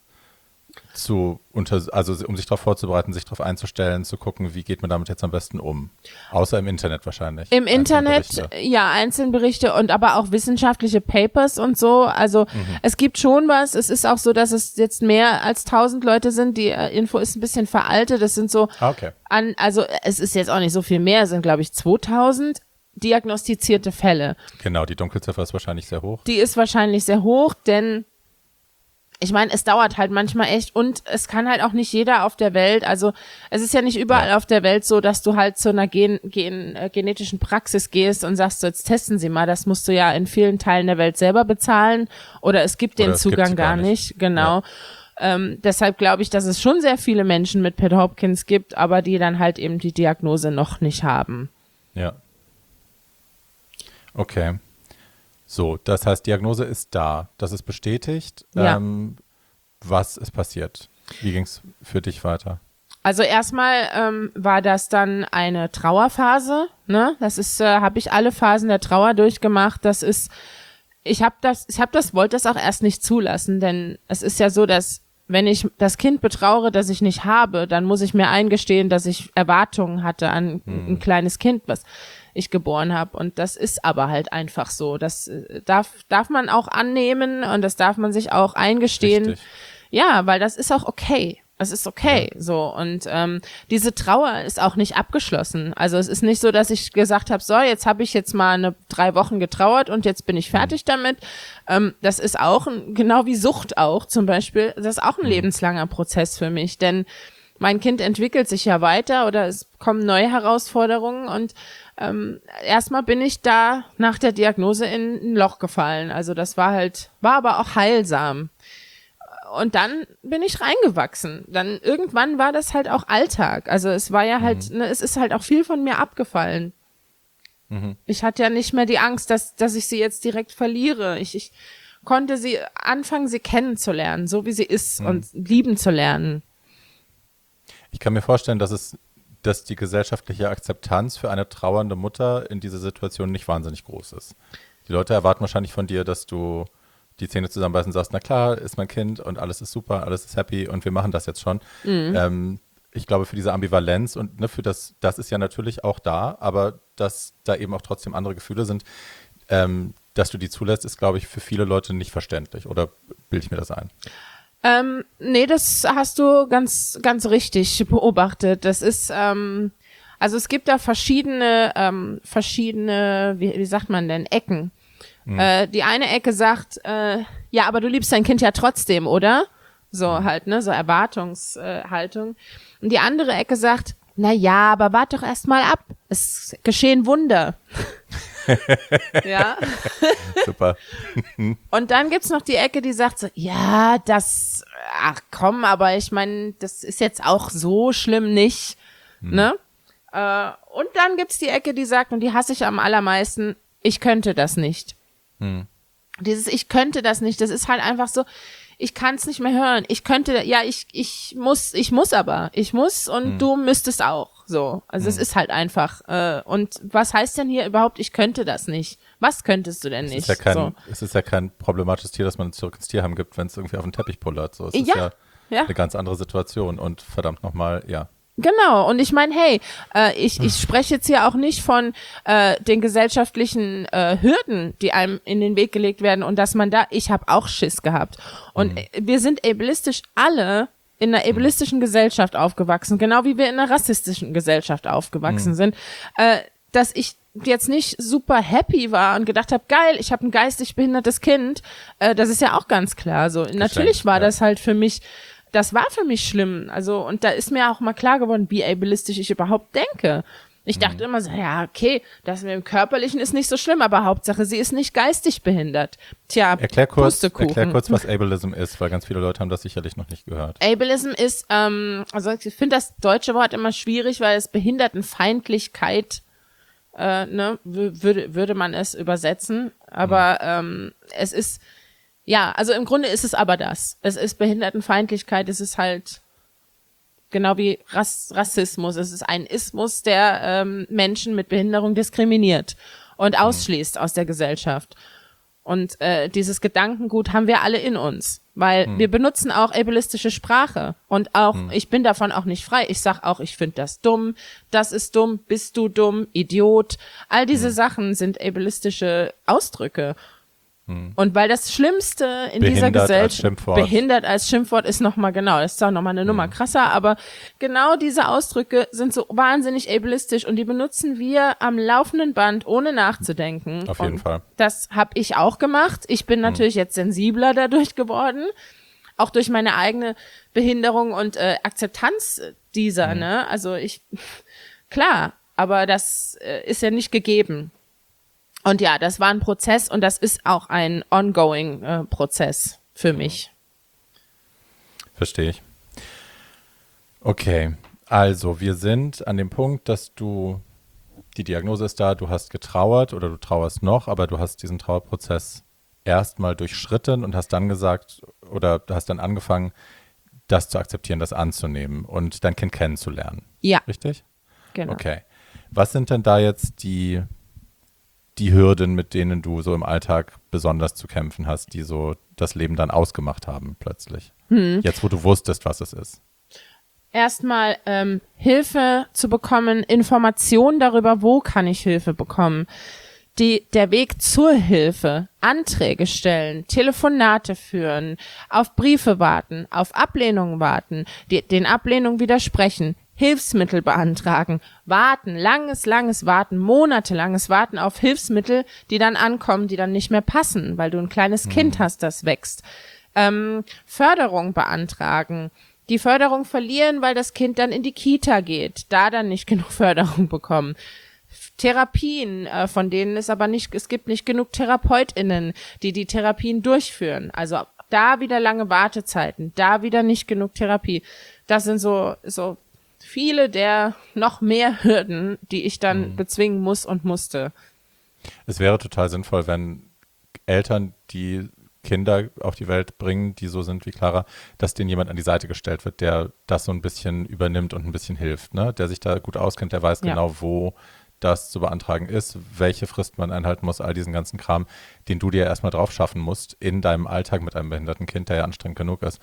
um sich darauf vorzubereiten, sich darauf einzustellen, zu gucken, wie geht man damit jetzt am besten um. Außer im Internet wahrscheinlich. Im Internet, Einzelberichte. ja, Einzelberichte und aber auch wissenschaftliche Papers und so. Also es gibt schon was. Es ist auch so, dass es jetzt mehr als 1000 Leute sind. Die Info ist ein bisschen veraltet. Es sind so Okay. also es ist jetzt auch nicht so viel mehr. Es sind, glaube ich, 2000 diagnostizierte Fälle. Genau, die Dunkelziffer ist wahrscheinlich sehr hoch. Die ist wahrscheinlich sehr hoch, denn ich meine, es dauert halt manchmal echt und es kann halt auch nicht jeder auf der Welt, also es ist ja nicht überall auf der Welt so, dass du halt zu einer genetischen Praxis gehst und sagst, so, jetzt testen Sie mal, das musst du ja in vielen Teilen der Welt selber bezahlen oder es gibt Oder den es gibt Zugang sie gar gar nicht, genau. Deshalb glaube ich, dass es schon sehr viele Menschen mit Pitt-Hopkins gibt, aber die dann halt eben die Diagnose noch nicht haben. Ja. Okay. So, das heißt, Diagnose ist da. Das ist bestätigt. Ja. Was ist passiert? Wie ging es für dich weiter? Also erstmal war das dann eine Trauerphase, ne? Das ist, habe ich alle Phasen der Trauer durchgemacht. Das ist, wollte das auch erst nicht zulassen, denn es ist ja so, dass wenn ich das Kind betraure, das ich nicht habe, dann muss ich mir eingestehen, dass ich Erwartungen hatte an ein kleines Kind, was ich geboren habe. Und das ist aber halt einfach so. Das darf man auch annehmen und das darf man sich auch eingestehen. Richtig. Ja, weil das ist auch okay. Es ist okay, so. Und diese Trauer ist auch nicht abgeschlossen. Also es ist nicht so, dass ich gesagt habe, so, jetzt habe ich jetzt mal 3 Wochen getrauert und jetzt bin ich fertig damit. Das ist auch, genau wie Sucht auch zum Beispiel, das ist auch ein lebenslanger Prozess für mich. Denn mein Kind entwickelt sich ja weiter oder es kommen neue Herausforderungen und erstmal bin ich da nach der Diagnose in ein Loch gefallen. Also das war aber auch heilsam. Und dann bin ich reingewachsen. Dann irgendwann war das halt auch Alltag. Also es war ja halt, ne, es ist halt auch viel von mir abgefallen. Ich hatte ja nicht mehr die Angst, dass ich sie jetzt direkt verliere. Ich konnte sie anfangen, sie kennenzulernen, so wie sie ist und lieben zu lernen. Ich kann mir vorstellen, dass die gesellschaftliche Akzeptanz für eine trauernde Mutter in dieser Situation nicht wahnsinnig groß ist. Die Leute erwarten wahrscheinlich von dir, dass du die Zähne zusammenbeißen und sagst, na klar, ist mein Kind und alles ist super, alles ist happy und wir machen das jetzt schon. Ich glaube, für diese Ambivalenz und ne, für das ist ja natürlich auch da, aber dass da eben auch trotzdem andere Gefühle sind, dass du die zulässt, ist, glaube ich, für viele Leute nicht verständlich. Oder bilde ich mir das ein? Nee, das hast du ganz, ganz richtig beobachtet. Das ist, also es gibt da verschiedene, wie sagt man denn, Ecken. Die eine Ecke sagt, ja, aber du liebst dein Kind ja trotzdem, oder? So halt, ne, so Erwartungshaltung. Und die andere Ecke sagt, na ja, aber wart doch erst mal ab. Es geschehen Wunder. Ja. Super. Und dann gibt's noch die Ecke, die sagt so, ja, ach komm, aber ich meine, das ist jetzt auch so schlimm nicht, ne? Und dann gibt's die Ecke, die sagt, und die hasse ich am allermeisten, ich könnte das nicht. Dieses ich könnte das nicht, das ist halt einfach so, ich kann es nicht mehr hören. Ich könnte, ja, ich muss und du müsstest auch. So, also es ist halt einfach. Und was heißt denn hier überhaupt, ich könnte das nicht? Was könntest du denn nicht? Es ist ja kein problematisches Tier, das man zurück ins Tierheim gibt, wenn es irgendwie auf den Teppich pullert. So, es ist ja eine ganz andere Situation und verdammt nochmal, ja. Genau, und ich meine, hey, ich spreche jetzt hier auch nicht von den gesellschaftlichen Hürden, die einem in den Weg gelegt werden und dass man ich habe auch Schiss gehabt. Und wir sind ableistisch alle in einer ableistischen Gesellschaft aufgewachsen, genau wie wir in einer rassistischen Gesellschaft aufgewachsen sind, dass ich jetzt nicht super happy war und gedacht habe, geil, ich habe ein geistig behindertes Kind, das ist ja auch ganz klar so. Natürlich war das halt für mich, das war für mich schlimm. Also, und da ist mir auch mal klar geworden, wie ableistisch ich überhaupt denke. Ich dachte immer so, ja, okay, das mit dem Körperlichen ist nicht so schlimm, aber Hauptsache, sie ist nicht geistig behindert. Tja, erklär kurz, was Ableism ist, weil ganz viele Leute haben das sicherlich noch nicht gehört. Ableism ist, also ich finde das deutsche Wort immer schwierig, weil es Behindertenfeindlichkeit, würde man es übersetzen. Aber es ist, ja, also im Grunde ist es aber das. Es ist Behindertenfeindlichkeit, es ist halt genau wie Rassismus. Es ist ein Ismus, der Menschen mit Behinderung diskriminiert und ausschließt aus der Gesellschaft. Und dieses Gedankengut haben wir alle in uns, weil wir benutzen auch ableistische Sprache. Und auch, ich bin davon auch nicht frei. Ich sag auch, ich finde das dumm, das ist dumm, bist du dumm, Idiot. All diese Sachen sind ableistische Ausdrücke. Und weil das Schlimmste in dieser Gesellschaft, behindert als Schimpfwort ist nochmal genau, das ist auch nochmal eine Nummer krasser, aber genau diese Ausdrücke sind so wahnsinnig ableistisch und die benutzen wir am laufenden Band, ohne nachzudenken. Auf jeden Fall. Das habe ich auch gemacht. Ich bin natürlich jetzt sensibler dadurch geworden, auch durch meine eigene Behinderung und Akzeptanz dieser, ne? Also klar, aber das ist ja nicht gegeben. Und ja, das war ein Prozess und das ist auch ein ongoing Prozess für mich. Verstehe ich. Okay, also wir sind an dem Punkt, dass die Diagnose ist da, du hast getrauert oder du trauerst noch, aber du hast diesen Trauerprozess erstmal durchschritten und hast dann gesagt oder hast dann angefangen, das zu akzeptieren, das anzunehmen und dein Kind kennenzulernen. Ja. Richtig? Genau. Okay. Was sind denn da jetzt die Hürden, mit denen du so im Alltag besonders zu kämpfen hast, die so das Leben dann ausgemacht haben plötzlich? Jetzt, wo du wusstest, was es ist. Erstmal Hilfe zu bekommen, Informationen darüber, wo kann ich Hilfe bekommen. Der Weg zur Hilfe, Anträge stellen, Telefonate führen, auf Briefe warten, auf Ablehnungen warten, den Ablehnungen widersprechen, Hilfsmittel beantragen, warten, langes Warten, monatelanges Warten auf Hilfsmittel, die dann ankommen, die dann nicht mehr passen, weil du ein kleines Kind hast, das wächst. Förderung beantragen, die Förderung verlieren, weil das Kind dann in die Kita geht, da dann nicht genug Förderung bekommen. Therapien, von denen es gibt nicht genug TherapeutInnen, die Therapien durchführen. Also da wieder lange Wartezeiten, da wieder nicht genug Therapie. Das sind so viele der noch mehr Hürden, die ich dann bezwingen muss und musste. Es wäre total sinnvoll, wenn Eltern, die Kinder auf die Welt bringen, die so sind wie Clara, dass denen jemand an die Seite gestellt wird, der das so ein bisschen übernimmt und ein bisschen hilft, ne? Der sich da gut auskennt, der weiß genau, wo das zu beantragen ist, welche Frist man einhalten muss, all diesen ganzen Kram, den du dir erstmal drauf schaffen musst in deinem Alltag mit einem behinderten Kind, der ja anstrengend genug ist.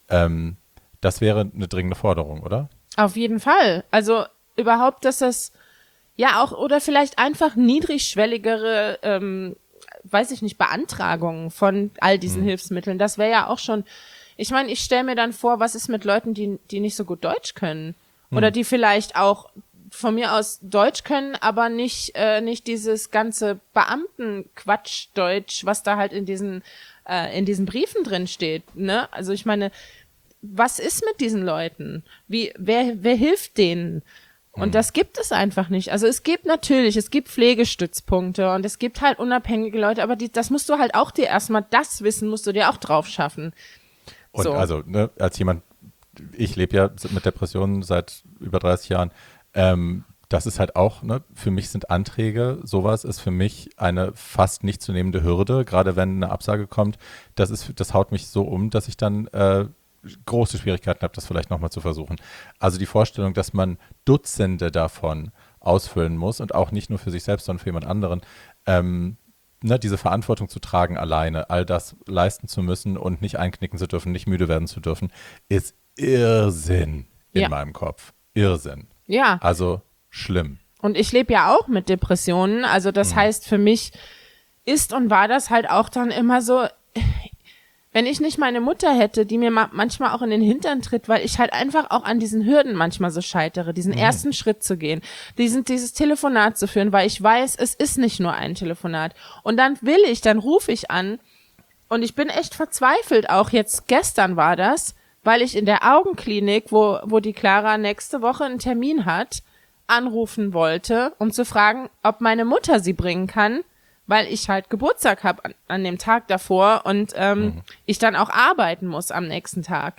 Das wäre eine dringende Forderung, oder? Auf jeden Fall. Also überhaupt, dass das ja auch oder vielleicht einfach niedrigschwelligere, weiß ich nicht, Beantragungen von all diesen Hilfsmitteln. Das wäre ja auch schon, ich meine, ich stelle mir dann vor, was ist mit Leuten, die nicht so gut Deutsch können oder die vielleicht auch von mir aus Deutsch können, aber nicht dieses ganze Beamtenquatsch-Deutsch, was da halt in diesen in diesen Briefen drin steht. Ne? Also ich meine, was ist mit diesen Leuten? Wer hilft denen? Und das gibt es einfach nicht. Also es gibt Pflegestützpunkte und es gibt halt unabhängige Leute, aber das musst du halt auch dir erstmal, das Wissen musst du dir auch drauf schaffen. Und so. also, ne, als jemand, ich lebe ja mit Depressionen seit über 30 Jahren, das ist halt auch, ne, für mich sind Anträge, sowas ist für mich eine fast nicht zu nehmende Hürde, gerade wenn eine Absage kommt, das haut mich so um, dass ich dann große Schwierigkeiten habe, das vielleicht nochmal zu versuchen. Also die Vorstellung, dass man Dutzende davon ausfüllen muss und auch nicht nur für sich selbst, sondern für jemand anderen, ne, diese Verantwortung zu tragen alleine, all das leisten zu müssen und nicht einknicken zu dürfen, nicht müde werden zu dürfen, ist Irrsinn in meinem Kopf. Irrsinn. Ja. Also schlimm. Und ich lebe ja auch mit Depressionen. Also das heißt, für mich ist und war das halt auch dann immer so, wenn ich nicht meine Mutter hätte, die mir manchmal auch in den Hintern tritt, weil ich halt einfach auch an diesen Hürden manchmal so scheitere, diesen ersten Schritt zu gehen, dieses Telefonat zu führen, weil ich weiß, es ist nicht nur ein Telefonat. Und dann rufe ich an und ich bin echt verzweifelt, auch jetzt gestern war das, weil ich in der Augenklinik, wo die Clara nächste Woche einen Termin hat, anrufen wollte, um zu fragen, ob meine Mutter sie bringen kann, weil ich halt Geburtstag habe an dem Tag davor und ich dann auch arbeiten muss am nächsten Tag.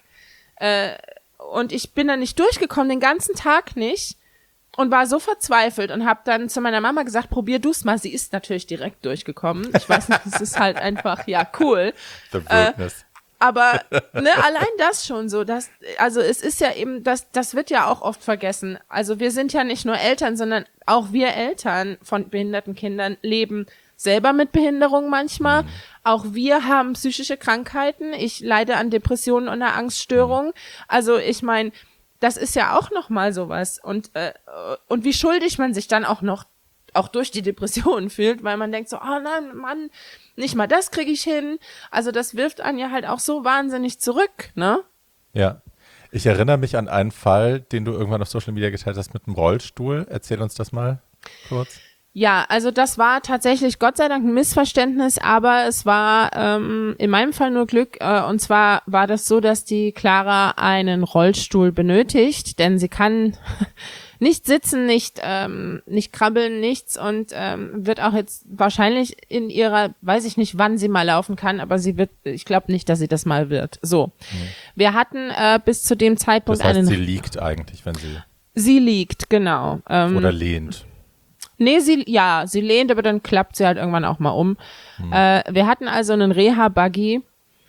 Und ich bin dann nicht durchgekommen, den ganzen Tag nicht und war so verzweifelt und habe dann zu meiner Mama gesagt, probier du's mal. Sie ist natürlich direkt durchgekommen. Ich weiß nicht, es ist halt einfach, ja, cool. The weirdness. Aber ne, allein das schon so, also es ist ja eben, das wird ja auch oft vergessen. Also wir sind ja nicht nur Eltern, sondern auch wir Eltern von behinderten Kindern leben selber mit Behinderung manchmal. Auch wir haben psychische Krankheiten. Ich leide an Depressionen und einer Angststörung. Also ich meine, das ist ja auch nochmal sowas. Und wie schuldig man sich dann auch durch die Depression fühlt, weil man denkt so, oh nein, Mann, nicht mal das kriege ich hin. Also das wirft einen ja halt auch so wahnsinnig zurück, ne? Ja. Ich erinnere mich an einen Fall, den du irgendwann auf Social Media geteilt hast mit einem Rollstuhl. Erzähl uns das mal kurz. Ja, also das war tatsächlich Gott sei Dank ein Missverständnis, aber es war in meinem Fall nur Glück. Und zwar war das so, dass die Clara einen Rollstuhl benötigt, denn sie kann nicht sitzen, nicht krabbeln, nichts und wird auch jetzt wahrscheinlich in ihrer, weiß ich nicht, wann sie mal laufen kann, aber ich glaube nicht, dass sie das mal wird. So, wir hatten bis zu dem Zeitpunkt das heißt, sie liegt eigentlich, wenn sie... Sie liegt, genau. Oder lehnt. Nee, sie lehnt, aber dann klappt sie halt irgendwann auch mal um. Wir hatten also einen Reha-Buggy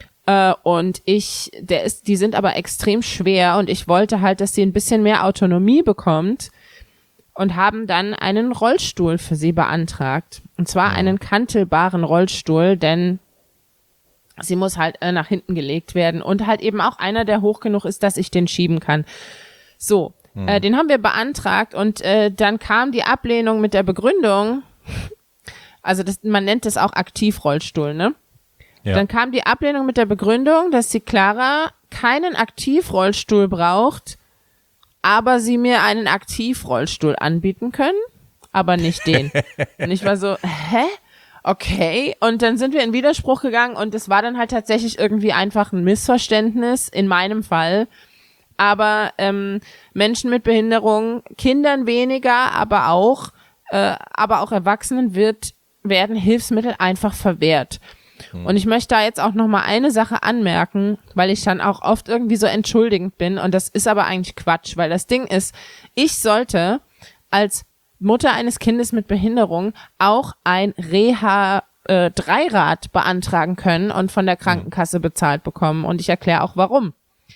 und die sind aber extrem schwer und ich wollte halt, dass sie ein bisschen mehr Autonomie bekommt und haben dann einen Rollstuhl für sie beantragt. Und zwar einen kantelbaren Rollstuhl, denn sie muss halt nach hinten gelegt werden und halt eben auch einer, der hoch genug ist, dass ich den schieben kann. So. Den haben wir beantragt und dann kam die Ablehnung mit der Begründung, also man nennt das auch Aktivrollstuhl, ne? Ja. Dann kam die Ablehnung mit der Begründung, dass die Clara keinen Aktivrollstuhl braucht, aber sie mir einen Aktivrollstuhl anbieten können, aber nicht den. Und ich war so, hä? Okay. Und dann sind wir in Widerspruch gegangen und es war dann halt tatsächlich irgendwie einfach ein Missverständnis, in meinem Fall. Aber Menschen mit Behinderung, Kindern weniger, aber auch Erwachsenen werden Hilfsmittel einfach verwehrt. Und ich möchte da jetzt auch noch mal eine Sache anmerken, weil ich dann auch oft irgendwie so entschuldigend bin und das ist aber eigentlich Quatsch, weil das Ding ist, ich sollte als Mutter eines Kindes mit Behinderung auch ein Reha-Dreirad beantragen können und von der Krankenkasse bezahlt bekommen und ich erkläre auch warum.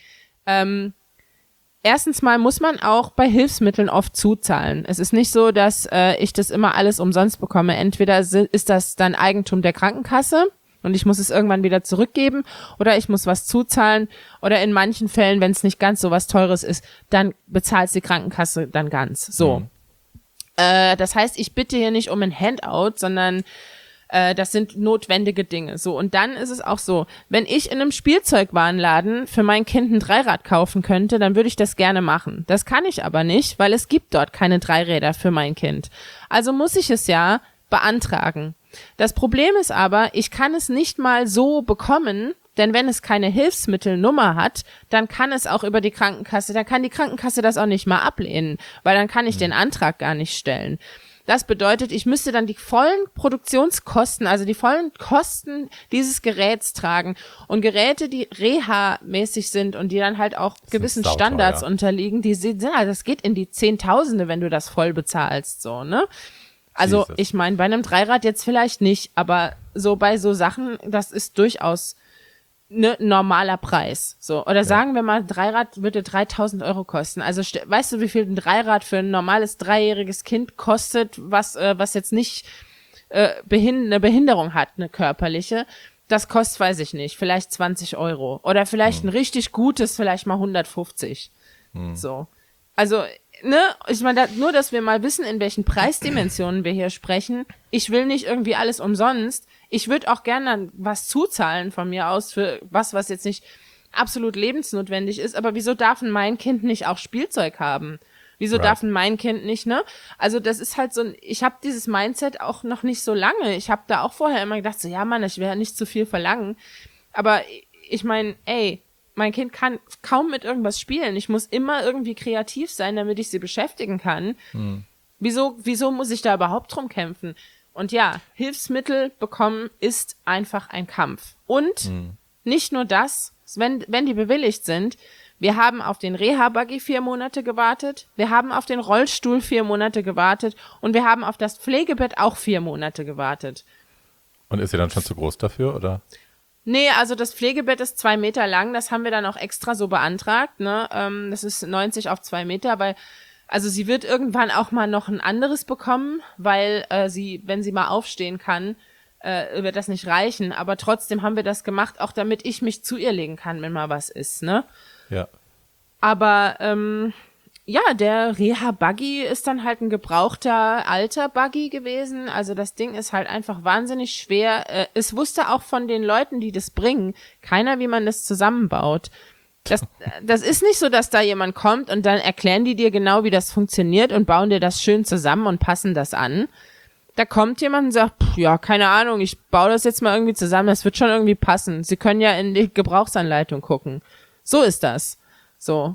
Erstens mal muss man auch bei Hilfsmitteln oft zuzahlen. Es ist nicht so, dass ich das immer alles umsonst bekomme. Entweder ist das dann Eigentum der Krankenkasse und ich muss es irgendwann wieder zurückgeben oder ich muss was zuzahlen oder in manchen Fällen, wenn es nicht ganz so was Teures ist, dann bezahlt die Krankenkasse dann ganz. So. Das heißt, ich bitte hier nicht um ein Handout, sondern das sind notwendige Dinge. So, und dann ist es auch so, wenn ich in einem Spielzeugwarenladen für mein Kind ein Dreirad kaufen könnte, dann würde ich das gerne machen. Das kann ich aber nicht, weil es gibt dort keine Dreiräder für mein Kind. Also muss ich es ja beantragen. Das Problem ist aber, ich kann es nicht mal so bekommen, denn wenn es keine Hilfsmittelnummer hat, dann kann es auch über die Krankenkasse, dann kann die Krankenkasse das auch nicht mal ablehnen, weil dann kann ich den Antrag gar nicht stellen. Das bedeutet, ich müsste dann die vollen Produktionskosten, also die vollen Kosten dieses Geräts tragen. Und Geräte, die reha-mäßig sind und die dann halt auch gewissen Standards unterliegen, die sind, also das geht in die Zehntausende, wenn du das voll bezahlst, so, ne? Also, ich meine, bei einem Dreirad jetzt vielleicht nicht, aber so bei so Sachen, das ist durchaus ne normaler Preis. So. Oder sagen wir mal, ein Dreirad würde 3.000 Euro kosten. Also weißt du, wie viel ein Dreirad für ein normales 3-jähriges Kind kostet, was jetzt nicht eine Behinderung hat, eine körperliche? Das kostet, weiß ich nicht, vielleicht 20 Euro. Oder vielleicht ein richtig gutes, vielleicht mal 150. So. Also, ne, ich meine, nur, dass wir mal wissen, in welchen Preisdimensionen wir hier sprechen. Ich will nicht irgendwie alles umsonst. Ich würde auch gerne was zuzahlen von mir aus für was jetzt nicht absolut lebensnotwendig ist. Aber wieso darf mein Kind nicht auch Spielzeug haben? Wieso darf mein Kind nicht, ne? Also das ist halt so ich habe dieses Mindset auch noch nicht so lange. Ich habe da auch vorher immer gedacht, so ja Mann, ich werde nicht zu viel verlangen. Aber ich meine, mein Kind kann kaum mit irgendwas spielen. Ich muss immer irgendwie kreativ sein, damit ich sie beschäftigen kann. Wieso muss ich da überhaupt drum kämpfen? Und ja, Hilfsmittel bekommen ist einfach ein Kampf. Und nicht nur das, wenn die bewilligt sind, wir haben auf den Reha-Buggy 4 Monate gewartet, wir haben auf den Rollstuhl 4 Monate gewartet und wir haben auf das Pflegebett auch 4 Monate gewartet. Und ist sie dann schon zu groß dafür, oder? Nee, also das Pflegebett ist 2 Meter lang, das haben wir dann auch extra so beantragt, ne? Das ist 90 auf 2 Meter, weil also sie wird irgendwann auch mal noch ein anderes bekommen, weil wenn sie mal aufstehen kann, wird das nicht reichen. Aber trotzdem haben wir das gemacht, auch damit ich mich zu ihr legen kann, wenn mal was ist, ne? Ja. Aber der Reha-Buggy ist dann halt ein gebrauchter alter Buggy gewesen. Also das Ding ist halt einfach wahnsinnig schwer. Es wusste auch von den Leuten, die das bringen, keiner, wie man das zusammenbaut. Das ist nicht so, dass da jemand kommt und dann erklären die dir genau, wie das funktioniert und bauen dir das schön zusammen und passen das an. Da kommt jemand und sagt, ja, keine Ahnung, ich baue das jetzt mal irgendwie zusammen, das wird schon irgendwie passen. Sie können ja in die Gebrauchsanleitung gucken. So ist das. So.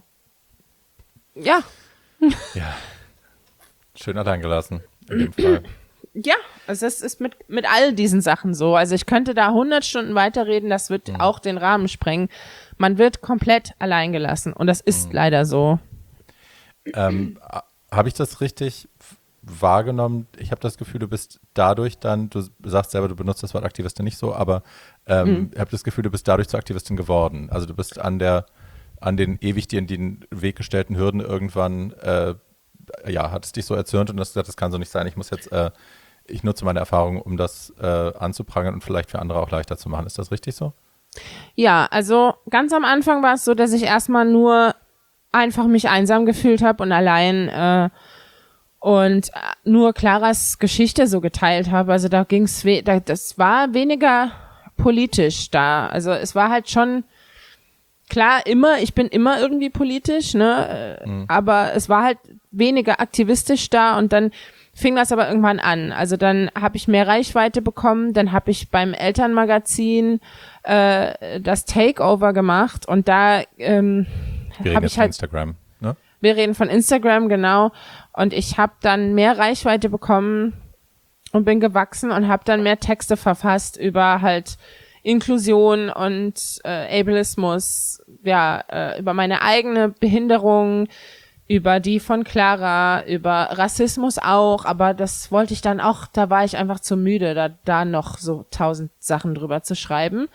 Ja. Ja. Schön allein gelassen, in dem Fall. Ja, also das ist mit all diesen Sachen so. Also ich könnte da 100 Stunden weiterreden, das wird auch den Rahmen sprengen. Man wird komplett allein gelassen und das ist leider so. Habe ich das richtig wahrgenommen? Ich habe das Gefühl, du bist dadurch dann, du sagst selber, du benutzt das Wort Aktivistin nicht so, aber ich habe das Gefühl, du bist dadurch zur Aktivistin geworden. Also du bist an den ewig dir in den Weg gestellten Hürden irgendwann, hat es dich so erzürnt und das kann so nicht sein. Ich nutze meine Erfahrung, um das anzuprangern und vielleicht für andere auch leichter zu machen. Ist das richtig so? Ja, also ganz am Anfang war es so, dass ich erstmal nur einfach mich einsam gefühlt habe und allein und nur Claras Geschichte so geteilt habe. Also da ging's, das war weniger politisch da. Also es war halt schon klar, ich bin immer irgendwie politisch, ne? Aber es war halt weniger aktivistisch da und dann fing das aber irgendwann an. Also dann habe ich mehr Reichweite bekommen, dann habe ich beim Elternmagazin das Takeover gemacht und da habe ich halt Instagram, ne? Wir reden von Instagram, genau. Und ich habe dann mehr Reichweite bekommen und bin gewachsen und habe dann mehr Texte verfasst über halt Inklusion und Ableismus, über meine eigene Behinderung, über die von Clara, über Rassismus auch, aber das wollte ich dann auch, da war ich einfach zu müde, da noch so 1000 Sachen drüber zu schreiben.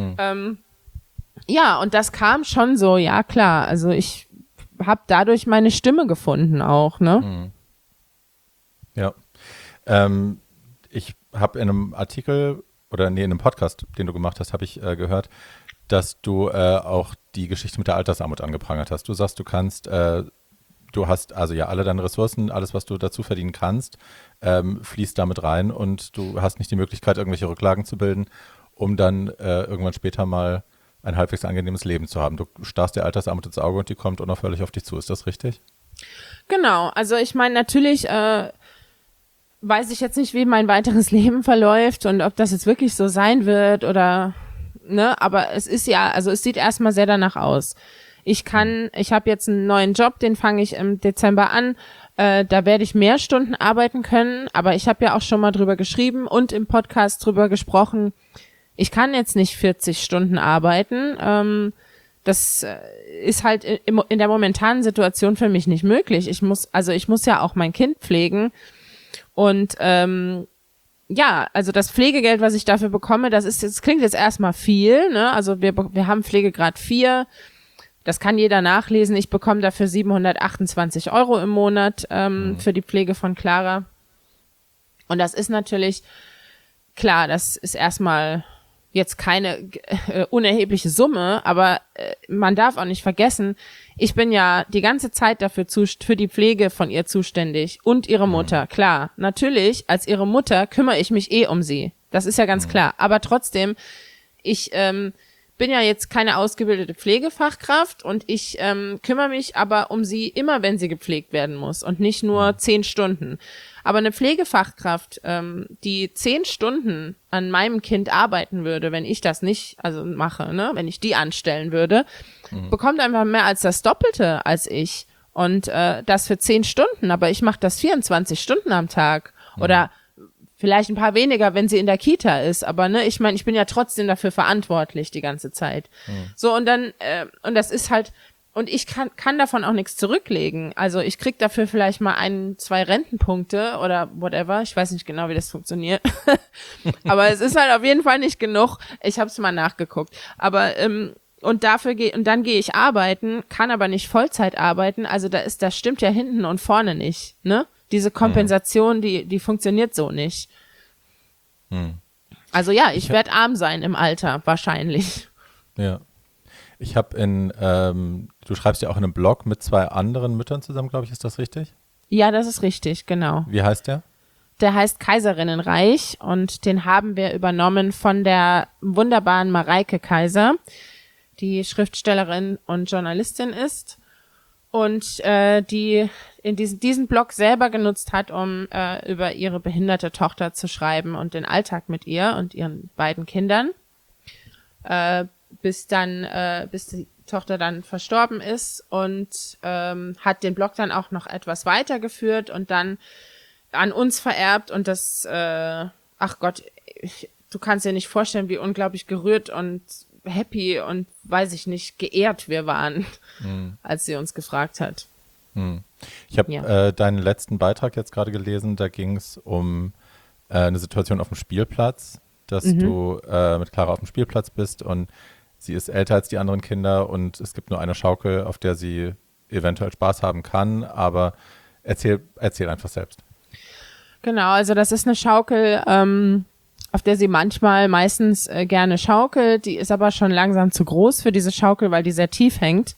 Und das kam schon so, ja klar, also ich habe dadurch meine Stimme gefunden auch, ne? Ja. Ich habe in einem Artikel in einem Podcast, den du gemacht hast, habe ich gehört, dass du auch die Geschichte mit der Altersarmut angeprangert hast. Du sagst, du hast also ja alle deine Ressourcen, alles, was du dazu verdienen kannst, fließt damit rein und du hast nicht die Möglichkeit, irgendwelche Rücklagen zu bilden, um dann irgendwann später mal ein halbwegs angenehmes Leben zu haben. Du starrst der Altersarmut ins Auge und die kommt unaufhörlich auf dich zu. Ist das richtig? Genau. Also ich meine, natürlich weiß ich jetzt nicht, wie mein weiteres Leben verläuft und ob das jetzt wirklich so sein wird oder, ne, aber es ist ja, also es sieht erstmal sehr danach aus. Ich habe jetzt einen neuen Job, den fange ich im Dezember an. Da werde ich mehr Stunden arbeiten können, aber ich habe ja auch schon mal drüber geschrieben und im Podcast drüber gesprochen. Ich kann jetzt nicht 40 Stunden arbeiten. Das ist halt in der momentanen Situation für mich nicht möglich. Ich muss ja auch mein Kind pflegen und ja, also das Pflegegeld, was ich dafür bekomme, das klingt jetzt erstmal viel, ne? Also wir haben Pflegegrad 4. Das kann jeder nachlesen. Ich bekomme dafür 728 € im Monat für die Pflege von Clara. Und das ist natürlich, klar, das ist erstmal jetzt keine unerhebliche Summe, aber man darf auch nicht vergessen, ich bin ja die ganze Zeit für die Pflege von ihr zuständig und ihre Mutter. Klar, natürlich, als ihre Mutter kümmere ich mich um sie. Das ist ja ganz klar. Aber trotzdem, ich bin ja jetzt keine ausgebildete Pflegefachkraft und ich kümmere mich aber um sie immer, wenn sie gepflegt werden muss und nicht nur 10 Stunden. Aber eine Pflegefachkraft, die 10 Stunden an meinem Kind arbeiten würde, wenn ich das nicht, also mache, ne, wenn ich die anstellen würde, bekommt einfach mehr als das Doppelte als ich. Und das für 10 Stunden, aber ich mache das 24 Stunden am Tag oder vielleicht ein paar weniger, wenn sie in der Kita ist, aber ne, ich meine, ich bin ja trotzdem dafür verantwortlich die ganze Zeit. So, und dann, und das ist halt, und ich kann davon auch nichts zurücklegen. Also ich krieg dafür vielleicht mal 1, 2 Rentenpunkte oder whatever. Ich weiß nicht genau, wie das funktioniert. Aber es ist halt auf jeden Fall nicht genug. Ich habe es mal nachgeguckt. Aber und dann gehe ich arbeiten, kann aber nicht Vollzeit arbeiten. Also das stimmt ja hinten und vorne nicht, ne? Diese Kompensation, die funktioniert so nicht. Also ja, ich werde arm sein im Alter, wahrscheinlich. Ja. Ich habe du schreibst ja auch in einem Blog mit 2 anderen Müttern zusammen, glaube ich, ist das richtig? Ja, das ist richtig, genau. Wie heißt der? Der heißt Kaiserinnenreich und den haben wir übernommen von der wunderbaren Mareike Kaiser, die Schriftstellerin und Journalistin ist und die in diesen Blog selber genutzt hat, um über ihre behinderte Tochter zu schreiben und den Alltag mit ihr und ihren beiden Kindern, bis die Tochter dann verstorben ist und hat den Blog dann auch noch etwas weitergeführt und dann an uns vererbt und das, ach Gott, du kannst dir nicht vorstellen, wie unglaublich gerührt und happy und, weiß ich nicht, geehrt wir waren, als sie uns gefragt hat. Ich habe deinen letzten Beitrag jetzt gerade gelesen, da ging es um eine Situation auf dem Spielplatz, dass du mit Clara auf dem Spielplatz bist und sie ist älter als die anderen Kinder und es gibt nur eine Schaukel, auf der sie eventuell Spaß haben kann, aber erzähl einfach selbst. Genau, also das ist eine Schaukel, auf der sie meistens gerne schaukelt. Die ist aber schon langsam zu groß für diese Schaukel, weil die sehr tief hängt.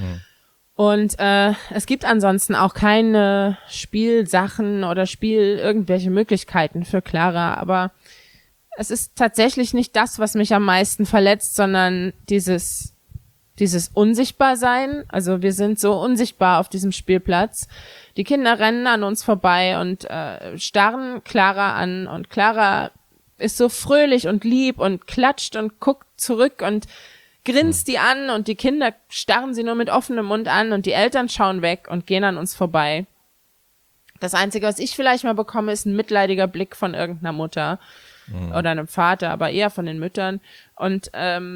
Und es gibt ansonsten auch keine Spielsachen oder irgendwelche Möglichkeiten für Clara, aber es ist tatsächlich nicht das, was mich am meisten verletzt, sondern dieses Unsichtbarsein. Also wir sind so unsichtbar auf diesem Spielplatz. Die Kinder rennen an uns vorbei und starren Clara an und Clara ist so fröhlich und lieb und klatscht und guckt zurück und grinst die an und die Kinder starren sie nur mit offenem Mund an und die Eltern schauen weg und gehen an uns vorbei. Das Einzige, was ich vielleicht mal bekomme, ist ein mitleidiger Blick von irgendeiner Mutter oder einem Vater, aber eher von den Müttern. Und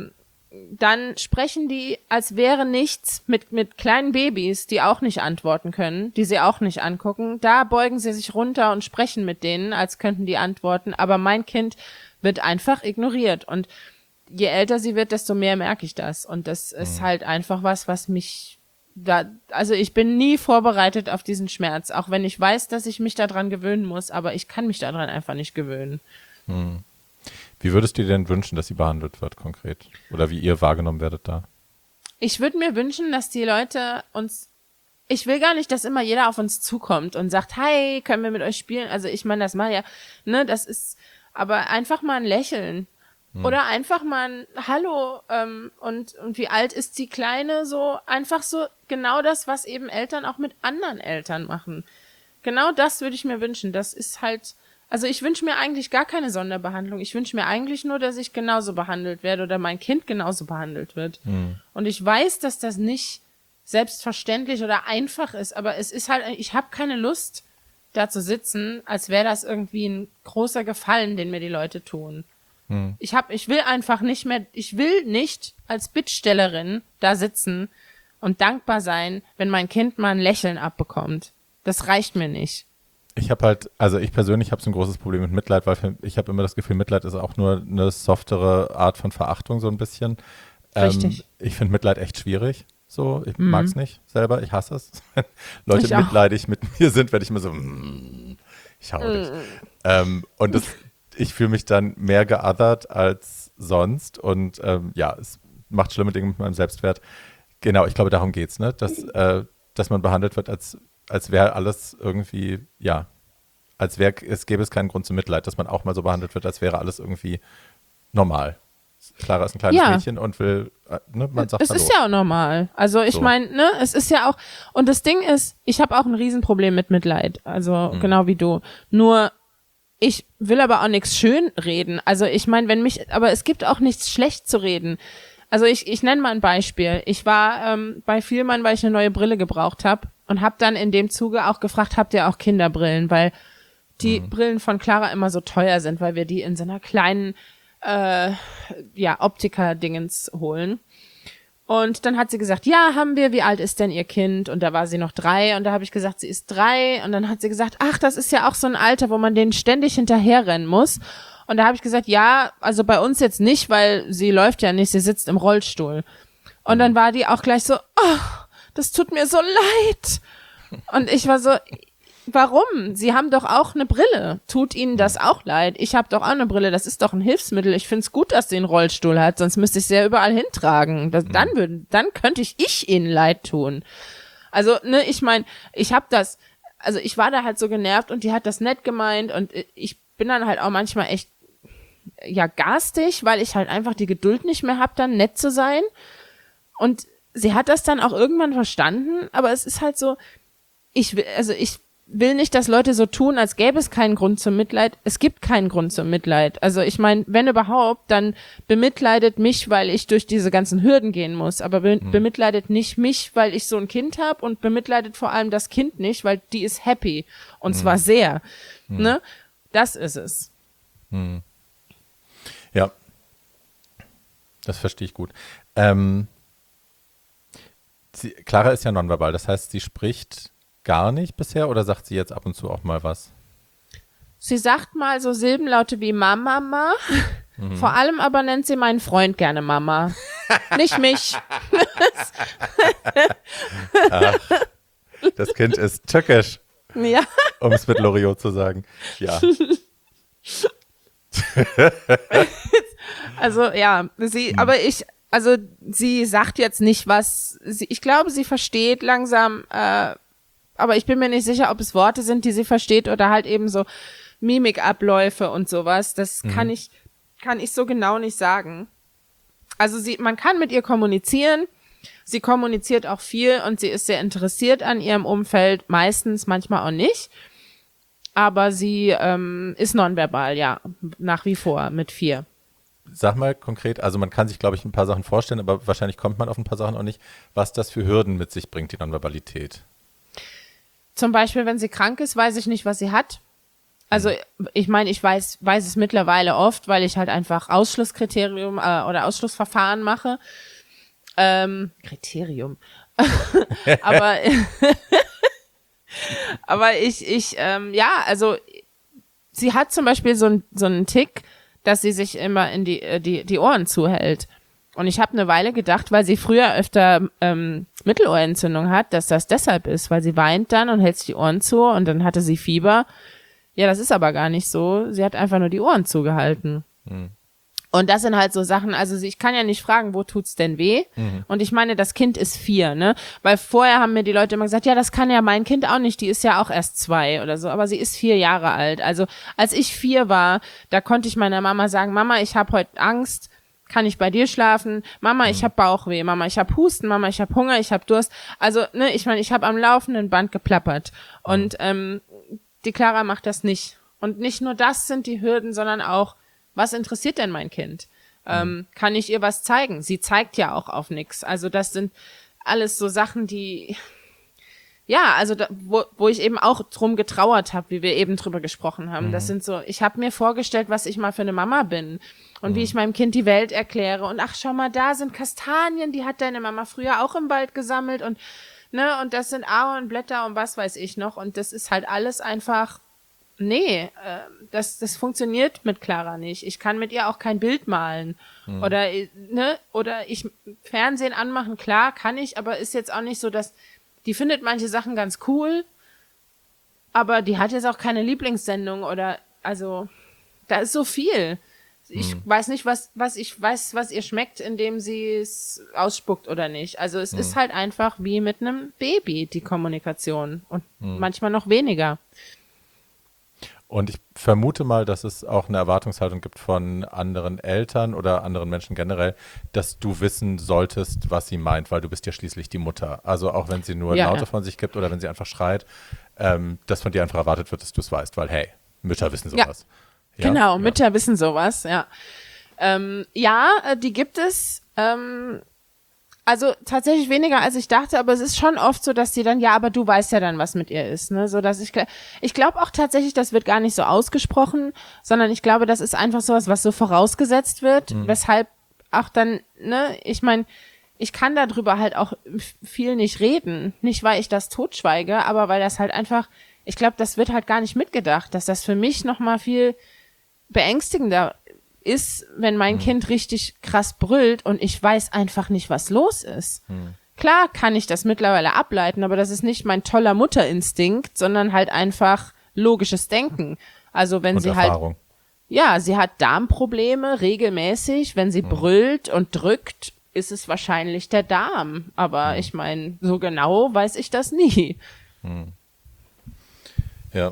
dann sprechen die, als wäre nichts, mit kleinen Babys, die auch nicht antworten können, die sie auch nicht angucken. Da beugen sie sich runter und sprechen mit denen, als könnten die antworten. Aber mein Kind wird einfach ignoriert. Und je älter sie wird, desto mehr merke ich das. Und das ist halt einfach was mich also ich bin nie vorbereitet auf diesen Schmerz, auch wenn ich weiß, dass ich mich daran gewöhnen muss, aber ich kann mich daran einfach nicht gewöhnen. Wie würdest du dir denn wünschen, dass sie behandelt wird konkret? Oder wie ihr wahrgenommen werdet da? Ich würde mir wünschen, dass die Leute ich will gar nicht, dass immer jeder auf uns zukommt und sagt, hi, können wir mit euch spielen? Also ich meine, das mal ja, ne, das ist, aber einfach mal ein Lächeln. Oder einfach mal ein Hallo und wie alt ist die Kleine? So einfach so genau das, was eben Eltern auch mit anderen Eltern machen. Genau das würde ich mir wünschen. Das ist halt Also ich wünsche mir eigentlich gar keine Sonderbehandlung. Ich wünsche mir eigentlich nur, dass ich genauso behandelt werde oder mein Kind genauso behandelt wird. Und ich weiß, dass das nicht selbstverständlich oder einfach ist, aber es ist halt, ich habe keine Lust, da zu sitzen, als wäre das irgendwie ein großer Gefallen, den mir die Leute tun. Ich will einfach nicht mehr, ich will nicht als Bittstellerin da sitzen und dankbar sein, wenn mein Kind mal ein Lächeln abbekommt. Das reicht mir nicht. Ich persönlich habe so ein großes Problem mit Mitleid, weil ich habe immer das Gefühl, Mitleid ist auch nur eine softere Art von Verachtung, so ein bisschen. Richtig. Ich finde Mitleid echt schwierig. So, ich mag es nicht selber, ich hasse es. Wenn Leute mitleidig mit mir sind, werde ich immer so, ich hau dich. Und ich fühle mich dann mehr geothert als sonst und es macht schlimme Dinge mit meinem Selbstwert. Genau, ich glaube, darum geht's, ne? Dass man behandelt wird, als wäre alles irgendwie, als gäbe es keinen Grund zum Mitleid, dass man auch mal so behandelt wird, als wäre alles irgendwie normal. Clara ist ein kleines Mädchen und will, man sagt es Hallo. ist ja auch normal. Also ich meine, es ist ja auch, und das Ding ist, ich habe auch ein Riesenproblem mit Mitleid, also genau wie du. Nur, ich will aber auch nichts schön reden. Also ich meine, aber es gibt auch nichts schlecht zu reden. Also ich nenne mal ein Beispiel. Ich war bei Vielmann, weil ich eine neue Brille gebraucht habe und habe dann in dem Zuge auch gefragt, habt ihr auch Kinderbrillen? Weil die Brillen von Clara immer so teuer sind, weil wir die in so einer kleinen Optiker-Dingens holen. Und dann hat sie gesagt, ja, haben wir, wie alt ist denn ihr Kind? Und da war sie noch 3 und da habe ich gesagt, sie ist 3 und dann hat sie gesagt, ach, das ist ja auch so ein Alter, wo man denen ständig hinterherrennen muss. Und da habe ich gesagt, ja, also bei uns jetzt nicht, weil sie läuft ja nicht, sie sitzt im Rollstuhl. Und dann war die auch gleich so, oh, das tut mir so leid. Und ich war so, warum? Sie haben doch auch eine Brille. Tut Ihnen das auch leid? Ich habe doch auch eine Brille. Das ist doch ein Hilfsmittel. Ich find's gut, dass sie einen Rollstuhl hat. Sonst müsste ich sie ja überall hintragen. Dann könnte ich Ihnen leid tun. Also, ich meine, ich war da halt so genervt und die hat das nett gemeint und ich bin dann halt auch manchmal echt, garstig, weil ich halt einfach die Geduld nicht mehr habe, dann nett zu sein. Und sie hat das dann auch irgendwann verstanden, aber es ist halt so, ich will nicht, dass Leute so tun, als gäbe es keinen Grund zum Mitleid. Es gibt keinen Grund zum Mitleid. Also ich meine, wenn überhaupt, dann bemitleidet mich, weil ich durch diese ganzen Hürden gehen muss. Aber bemitleidet nicht mich, weil ich so ein Kind habe und bemitleidet vor allem das Kind nicht, weil die ist happy. Und zwar sehr. Ne? Das ist es. Ja. Das verstehe ich gut. Clara ist ja nonverbal, das heißt, sie spricht gar nicht bisher oder sagt sie jetzt ab und zu auch mal was? Sie sagt mal so Silbenlaute wie Mama. Vor allem aber nennt sie meinen Freund gerne Mama. Nicht mich. Ach, das Kind ist tückisch. Ja. Um es mit Loriot zu sagen. Ja. Also ja, sie sagt jetzt nicht was. Ich glaube, sie versteht langsam, aber ich bin mir nicht sicher, ob es Worte sind, die sie versteht oder halt eben so Mimikabläufe und sowas. Das kann ich so genau nicht sagen. Also man kann mit ihr kommunizieren. Sie kommuniziert auch viel und sie ist sehr interessiert an ihrem Umfeld, meistens, manchmal auch nicht. Aber sie ist nonverbal, ja, nach wie vor mit 4. Sag mal konkret, also man kann sich, glaube ich, ein paar Sachen vorstellen, aber wahrscheinlich kommt man auf ein paar Sachen auch nicht, was das für Hürden mit sich bringt, die Nonverbalität. Zum Beispiel, wenn sie krank ist, weiß ich nicht, was sie hat. Also ich meine, ich weiß es mittlerweile oft, weil ich halt einfach Ausschlusskriterium oder Ausschlussverfahren mache. Kriterium. aber also sie hat zum Beispiel so einen Tick, dass sie sich immer in die Ohren zuhält. Und ich habe eine Weile gedacht, weil sie früher öfter Mittelohrentzündung hat, dass das deshalb ist, weil sie weint dann und hält sich die Ohren zu und dann hatte sie Fieber. Ja, das ist aber gar nicht so. Sie hat einfach nur die Ohren zugehalten. Und das sind halt so Sachen, also ich kann ja nicht fragen, wo tut's denn weh? Und ich meine, das Kind ist 4, ne? Weil vorher haben mir die Leute immer gesagt, ja, das kann ja mein Kind auch nicht, die ist ja auch erst 2 oder so, aber sie ist 4 Jahre alt. Also als ich 4 war, da konnte ich meiner Mama sagen, Mama, ich habe heute Angst, kann ich bei dir schlafen? Mama, ich habe Bauchweh. Mama, ich habe Husten. Mama, ich habe Hunger, ich habe Durst. Also, ich meine, ich habe am laufenden Band geplappert. Und die Clara macht das nicht. Und nicht nur das sind die Hürden, sondern auch, was interessiert denn mein Kind? Kann ich ihr was zeigen? Sie zeigt ja auch auf nichts. Also das sind alles so Sachen, die, ja, also wo ich eben auch drum getrauert habe, wie wir eben drüber gesprochen haben. Das sind so, ich habe mir vorgestellt, was ich mal für eine Mama bin und wie ich meinem Kind die Welt erkläre. Und ach, schau mal, da sind Kastanien, die hat deine Mama früher auch im Wald gesammelt und ne, und das sind Ahornblätter und was weiß ich noch. Und das ist halt alles einfach, nee, das funktioniert mit Clara nicht. Ich kann mit ihr auch kein Bild malen. Oder ich Fernsehen anmachen, klar, kann ich, aber ist jetzt auch nicht so, dass die findet manche Sachen ganz cool, aber die hat jetzt auch keine Lieblingssendung oder, also, da ist so viel. Ich weiß nicht, was ihr schmeckt, indem sie es ausspuckt oder nicht. Also es ist halt einfach wie mit einem Baby, die Kommunikation und manchmal noch weniger. Und ich vermute mal, dass es auch eine Erwartungshaltung gibt von anderen Eltern oder anderen Menschen generell, dass du wissen solltest, was sie meint, weil du bist ja schließlich die Mutter. Also auch wenn sie nur Laute von sich gibt oder wenn sie einfach schreit, dass von dir einfach erwartet wird, dass du es weißt, weil hey, Mütter wissen sowas. Ja, genau, Mütter wissen sowas, ja. Die gibt es. Also tatsächlich weniger, als ich dachte, aber es ist schon oft so, dass die dann, ja, aber du weißt ja dann, was mit ihr ist, ne, so dass ich glaube auch tatsächlich, das wird gar nicht so ausgesprochen, sondern ich glaube, das ist einfach sowas, was so vorausgesetzt wird, weshalb auch dann, ne, ich meine, ich kann darüber halt auch viel nicht reden, nicht weil ich das totschweige, aber weil das halt einfach, ich glaube, das wird halt gar nicht mitgedacht, dass das für mich nochmal viel beängstigender ist, wenn mein Kind richtig krass brüllt und ich weiß einfach nicht, was los ist. Klar kann ich das mittlerweile ableiten, aber das ist nicht mein toller Mutterinstinkt, sondern halt einfach logisches Denken. Also wenn und sie Erfahrung. halt, ja, sie hat Darmprobleme regelmäßig, wenn sie brüllt und drückt, ist es wahrscheinlich der Darm. Aber ich meine, so genau weiß ich das nie. Ja.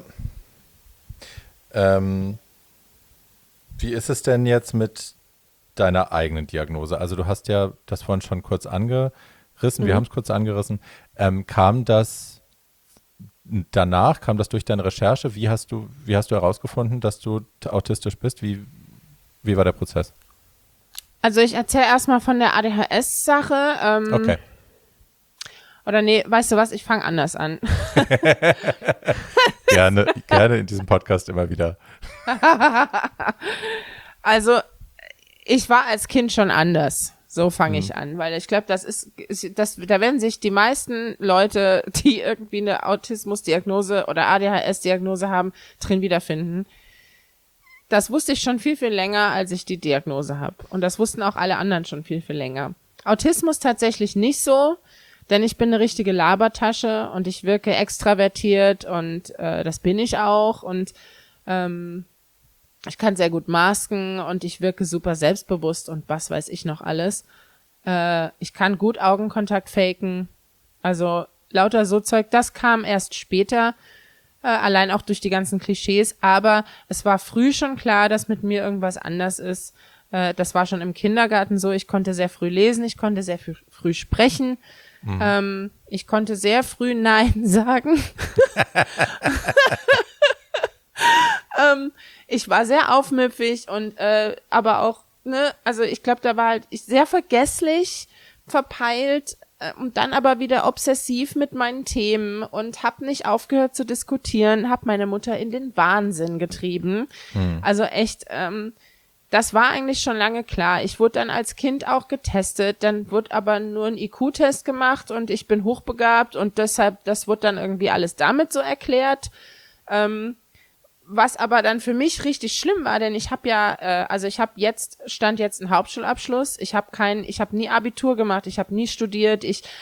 Wie ist es denn jetzt mit deiner eigenen Diagnose? Also du hast ja das vorhin schon kurz angerissen, wir haben es kurz angerissen. Kam das danach, kam das durch deine Recherche? Wie hast du herausgefunden, dass du autistisch bist? Wie war der Prozess? Also ich erzähle erstmal von der ADHS-Sache. Okay. Oder nee, weißt du was, ich fange anders an. Gerne in diesem Podcast immer wieder. Also, ich war als Kind schon anders. So fange ich an, weil ich glaube, da werden sich die meisten Leute, die irgendwie eine Autismusdiagnose oder ADHS-Diagnose haben, drin wiederfinden. Das wusste ich schon viel, viel länger, als ich die Diagnose habe. Und das wussten auch alle anderen schon viel, viel länger. Autismus tatsächlich nicht so, denn ich bin eine richtige Labertasche und ich wirke extravertiert und das bin ich auch und ich kann sehr gut masken und ich wirke super selbstbewusst und was weiß ich noch alles. Ich kann gut Augenkontakt faken, also lauter so Zeug, das kam erst später, allein auch durch die ganzen Klischees, aber es war früh schon klar, dass mit mir irgendwas anders ist. Das war schon im Kindergarten so, ich konnte sehr früh lesen, ich konnte sehr früh sprechen. Ich konnte sehr früh Nein sagen. Ich war sehr aufmüpfig und aber auch, ne, also ich glaube, da war halt ich sehr vergesslich, verpeilt und dann aber wieder obsessiv mit meinen Themen und hab nicht aufgehört zu diskutieren, hab meine Mutter in den Wahnsinn getrieben. Also echt, das war eigentlich schon lange klar. Ich wurde dann als Kind auch getestet, dann wurde aber nur ein IQ-Test gemacht und ich bin hochbegabt und deshalb, das wurde dann irgendwie alles damit so erklärt. Was aber dann für mich richtig schlimm war, denn ich habe ja, stand jetzt einen Hauptschulabschluss, ich habe nie Abitur gemacht, ich habe nie studiert,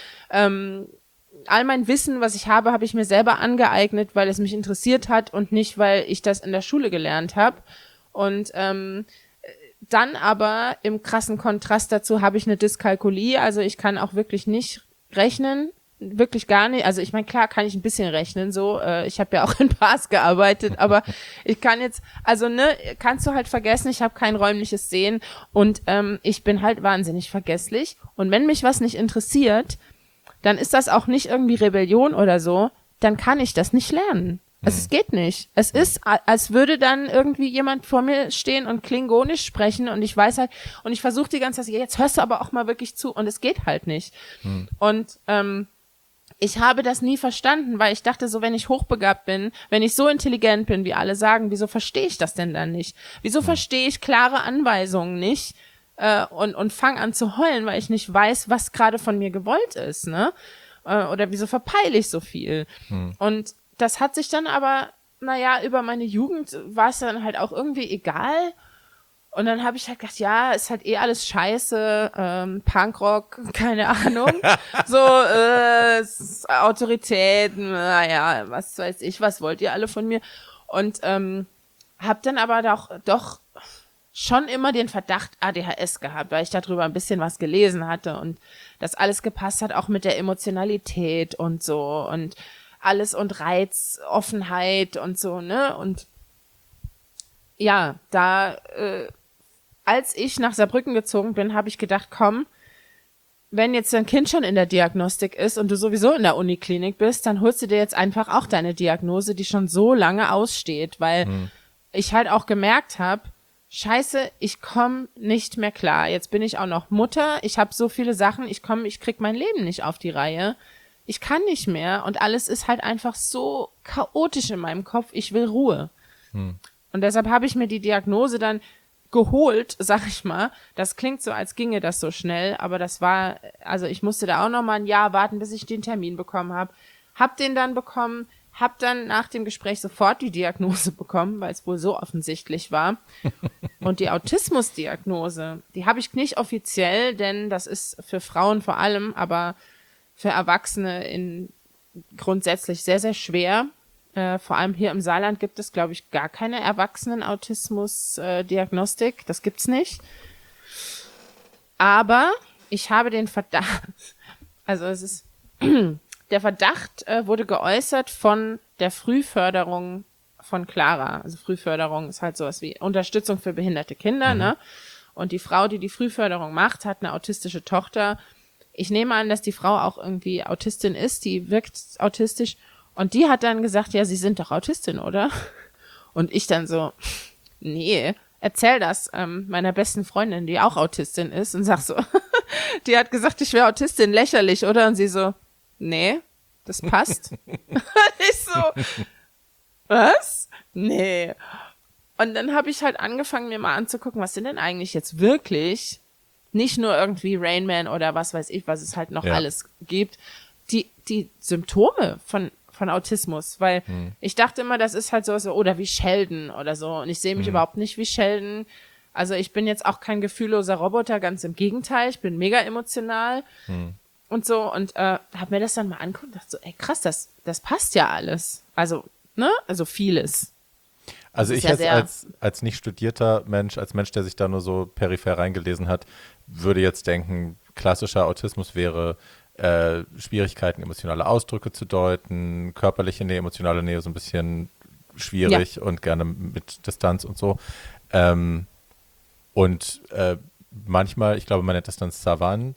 all mein Wissen, was ich habe ich mir selber angeeignet, weil es mich interessiert hat und nicht, weil ich das in der Schule gelernt habe. Und dann aber im krassen Kontrast dazu habe ich eine Dyskalkulie, also ich kann auch wirklich nicht rechnen, wirklich gar nicht. Also ich meine, klar kann ich ein bisschen rechnen, so, ich habe ja auch in Bars gearbeitet, aber ich kann jetzt, also ne, kannst du halt vergessen, ich habe kein räumliches Sehen und ich bin halt wahnsinnig vergesslich und wenn mich was nicht interessiert, dann ist das auch nicht irgendwie Rebellion oder so, dann kann ich das nicht lernen. Es geht nicht. Es ist, als würde dann irgendwie jemand vor mir stehen und Klingonisch sprechen und ich weiß halt, und ich versuche die ganze Zeit, jetzt hörst du aber auch mal wirklich zu und es geht halt nicht. Und ich habe das nie verstanden, weil ich dachte so, wenn ich hochbegabt bin, wenn ich so intelligent bin, wie alle sagen, wieso verstehe ich das denn dann nicht? Wieso verstehe ich klare Anweisungen nicht und fange an zu heulen, weil ich nicht weiß, was gerade von mir gewollt ist, ne? Oder wieso verpeile ich so viel? Und das hat sich dann aber, naja, über meine Jugend war es dann halt auch irgendwie egal. Und dann habe ich halt gedacht, ja, ist halt eh alles scheiße, Punkrock, keine Ahnung. So, Autorität, naja, was weiß ich, was wollt ihr alle von mir? Und habe dann aber doch schon immer den Verdacht ADHS gehabt, weil ich darüber ein bisschen was gelesen hatte und das alles gepasst hat, auch mit der Emotionalität und so und alles und Reiz, Offenheit und so, ne? Und ja, als ich nach Saarbrücken gezogen bin, habe ich gedacht, komm, wenn jetzt dein Kind schon in der Diagnostik ist und du sowieso in der Uniklinik bist, dann holst du dir jetzt einfach auch deine Diagnose, die schon so lange aussteht, weil ich halt auch gemerkt habe, Scheiße, ich komme nicht mehr klar. Jetzt bin ich auch noch Mutter, ich habe so viele Sachen, ich krieg mein Leben nicht auf die Reihe. Ich kann nicht mehr und alles ist halt einfach so chaotisch in meinem Kopf, ich will Ruhe. Und deshalb habe ich mir die Diagnose dann geholt, sag ich mal. Das klingt so, als ginge das so schnell, aber das war, also ich musste da auch noch mal ein Jahr warten, bis ich den Termin bekommen habe. Hab den dann bekommen, hab dann nach dem Gespräch sofort die Diagnose bekommen, weil es wohl so offensichtlich war. Und die Autismusdiagnose, die habe ich nicht offiziell, denn das ist für Frauen vor allem, aber für Erwachsene grundsätzlich sehr, sehr schwer. Vor allem hier im Saarland gibt es, glaube ich, gar keine Erwachsenen-Autismus-Diagnostik. Das gibt's nicht. Aber ich habe den Verdacht, also der Verdacht wurde geäußert von der Frühförderung von Clara. Also Frühförderung ist halt sowas wie Unterstützung für behinderte Kinder, ne? Und die Frau, die die Frühförderung macht, hat eine autistische Tochter. Ich nehme an, dass die Frau auch irgendwie Autistin ist, die wirkt autistisch. Und die hat dann gesagt, ja, Sie sind doch Autistin, oder? Und ich dann so, nee, erzähl das meiner besten Freundin, die auch Autistin ist und sag so, die hat gesagt, ich wäre Autistin, lächerlich, oder? Und sie so, nee, das passt. Ich so, was? Nee. Und dann habe ich halt angefangen, mir mal anzugucken, was sind denn eigentlich jetzt wirklich, nicht nur irgendwie Rain Man oder was weiß ich, was es halt noch alles gibt, die Symptome von Autismus, weil ich dachte immer, das ist halt so, oder wie Sheldon oder so, und ich sehe mich überhaupt nicht wie Sheldon. Also ich bin jetzt auch kein gefühlloser Roboter, ganz im Gegenteil, ich bin mega emotional und so, und habe mir das dann mal angeguckt und dachte so, ey krass, das passt ja alles. Also, ne, also vieles. Also ich jetzt als nicht studierter Mensch, als Mensch, der sich da nur so peripher reingelesen hat, würde jetzt denken, klassischer Autismus wäre Schwierigkeiten, emotionale Ausdrücke zu deuten, körperliche Nähe, emotionale Nähe so ein bisschen schwierig und gerne mit Distanz und so. Manchmal, ich glaube, man nennt das dann Savant,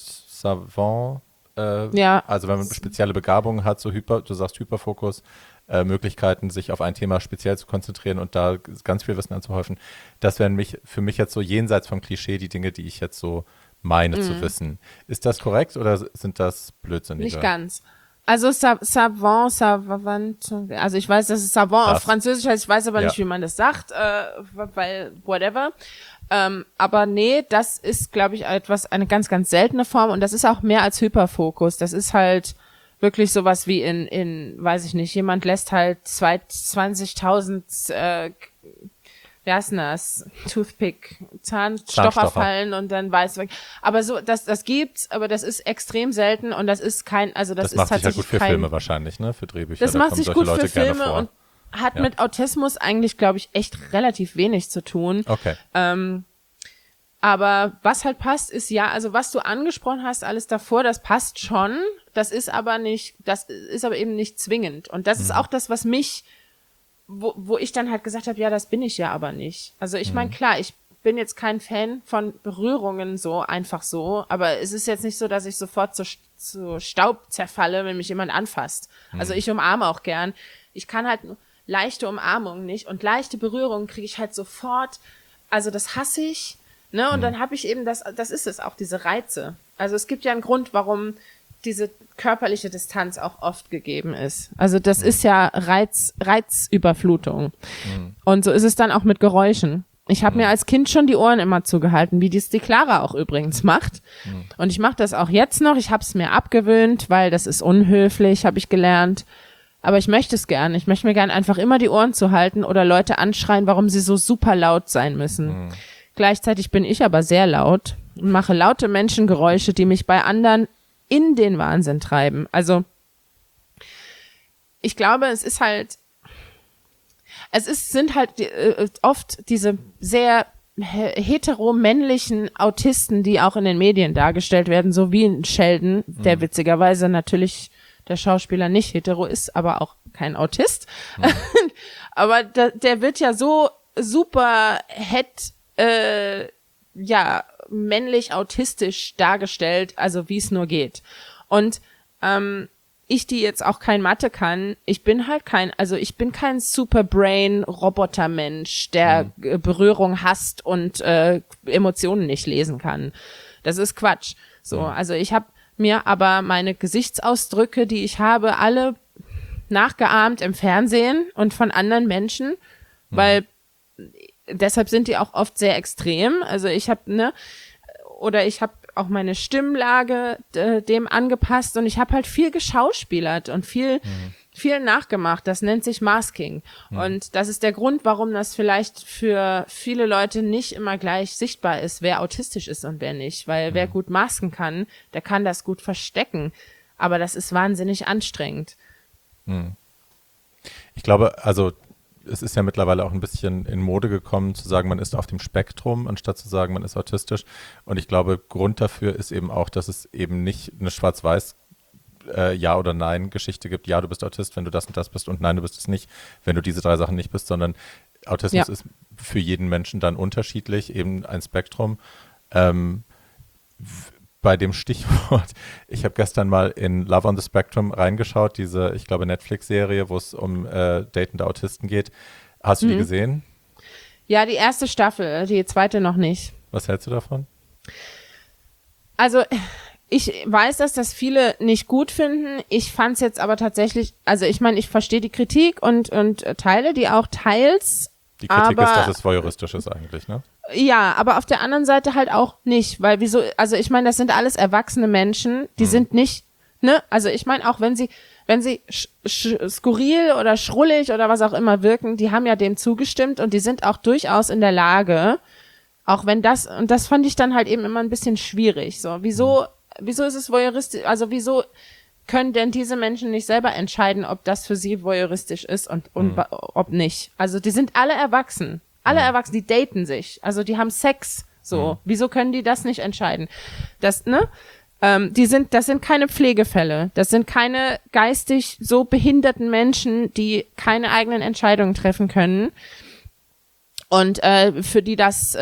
also wenn man spezielle Begabungen hat, so du sagst Hyperfokus, Möglichkeiten, sich auf ein Thema speziell zu konzentrieren und da ganz viel Wissen anzuhäufen. Das wären für mich jetzt so jenseits vom Klischee die Dinge, die ich jetzt so meine zu wissen. Ist das korrekt oder sind das Blödsinnige? Nicht ganz. Also Savant, also ich weiß, dass es Savant auf Französisch heißt, ich weiß aber nicht, wie man das sagt, weil whatever. Aber nee, das ist, glaube ich, eine ganz, ganz seltene Form und das ist auch mehr als Hyperfokus. Das ist halt wirklich sowas wie weiß ich nicht, jemand lässt halt 20.000 wie heißt denn das? Toothpick, Zahnstocher fallen und dann weiß weg. Aber so, das gibt's, aber das ist extrem selten und das ist das ist macht sich ja tatsächlich gut für Filme wahrscheinlich, ne? Für Drehbücher. Das macht sich gut für Filme und hat mit Autismus eigentlich, glaube ich, echt relativ wenig zu tun. Okay. Aber was halt passt, ist also was du angesprochen hast, alles davor, das passt schon. Das ist aber eben nicht zwingend. Und das ist auch das, was mich wo ich dann halt gesagt habe, ja, das bin ich ja aber nicht. Also ich meine, klar, ich bin jetzt kein Fan von Berührungen so, einfach so, aber es ist jetzt nicht so, dass ich sofort zu Staub zerfalle, wenn mich jemand anfasst. Also ich umarme auch gern. Ich kann halt, leichte Umarmung nicht und leichte Berührung kriege ich halt sofort, also das hasse ich, ne, und dann habe ich eben das ist es auch, diese Reize. Also es gibt ja einen Grund, warum diese körperliche Distanz auch oft gegeben ist. Also das ist ja Reizüberflutung. Und so ist es dann auch mit Geräuschen. Ich habe mir als Kind schon die Ohren immer zugehalten, wie die Clara auch übrigens macht. Und ich mache das auch jetzt noch. Ich habe es mir abgewöhnt, weil das ist unhöflich, habe ich gelernt. Aber ich möchte es gern. Ich möchte mir gern einfach immer die Ohren zuhalten oder Leute anschreien, warum sie so super laut sein müssen. Gleichzeitig bin ich aber sehr laut und mache laute Menschengeräusche, die mich bei anderen in den Wahnsinn treiben. Also ich glaube, sind halt oft diese sehr hetero-männlichen Autisten, die auch in den Medien dargestellt werden, so wie in Sheldon, der witzigerweise natürlich der Schauspieler nicht hetero ist, aber auch kein Autist. Aber der wird ja so super männlich autistisch dargestellt, also wie es nur geht. Und ich, die jetzt auch kein Mathe kann, ich bin kein Superbrain-Robotermensch, der Berührung hasst und Emotionen nicht lesen kann. Das ist Quatsch. So, also ich habe mir aber meine Gesichtsausdrücke, die ich habe, alle nachgeahmt im Fernsehen und von anderen Menschen, weil deshalb sind die auch oft sehr extrem. Also ich habe auch meine Stimmlage dem angepasst und ich habe halt viel geschauspielert und viel nachgemacht. Das nennt sich Masking. Und das ist der Grund, warum das vielleicht für viele Leute nicht immer gleich sichtbar ist, wer autistisch ist und wer nicht. Weil wer gut masken kann, der kann das gut verstecken. Aber das ist wahnsinnig anstrengend. Ich glaube, also es ist ja mittlerweile auch ein bisschen in Mode gekommen, zu sagen, man ist auf dem Spektrum, anstatt zu sagen, man ist autistisch. Und ich glaube, Grund dafür ist eben auch, dass es eben nicht eine Schwarz-Weiß Ja- oder Nein-Geschichte gibt. Ja, du bist Autist, wenn du das und das bist, und nein, du bist es nicht, wenn du diese 3 Sachen nicht bist, sondern Autismus ist für jeden Menschen dann unterschiedlich, eben ein Spektrum. Bei dem Stichwort, ich habe gestern mal in Love on the Spectrum reingeschaut, diese, ich glaube, Netflix-Serie, wo es um datende Autisten geht. Hast du die gesehen? Ja, die erste Staffel, die zweite noch nicht. Was hältst du davon? Also ich weiß, dass das viele nicht gut finden. Ich fand es jetzt aber tatsächlich, also ich meine, ich verstehe die Kritik und teile die auch teils. Die Kritik ist, dass es voyeuristisch ist eigentlich, ne? Ja, aber auf der anderen Seite halt auch nicht, weil wieso, also ich meine, das sind alles erwachsene Menschen, die sind nicht, ne, also ich meine auch, wenn sie skurril oder schrullig oder was auch immer wirken, die haben ja dem zugestimmt und die sind auch durchaus in der Lage, auch wenn und das fand ich dann halt eben immer ein bisschen schwierig, so, wieso ist es voyeuristisch, also wieso können denn diese Menschen nicht selber entscheiden, ob das für sie voyeuristisch ist und ob nicht? Also die sind alle erwachsen. Alle erwachsen, die daten sich. Also die haben Sex. So. Wieso können die das nicht entscheiden? Das, ne? Das sind keine Pflegefälle. Das sind keine geistig so behinderten Menschen, die keine eigenen Entscheidungen treffen können. Und für die das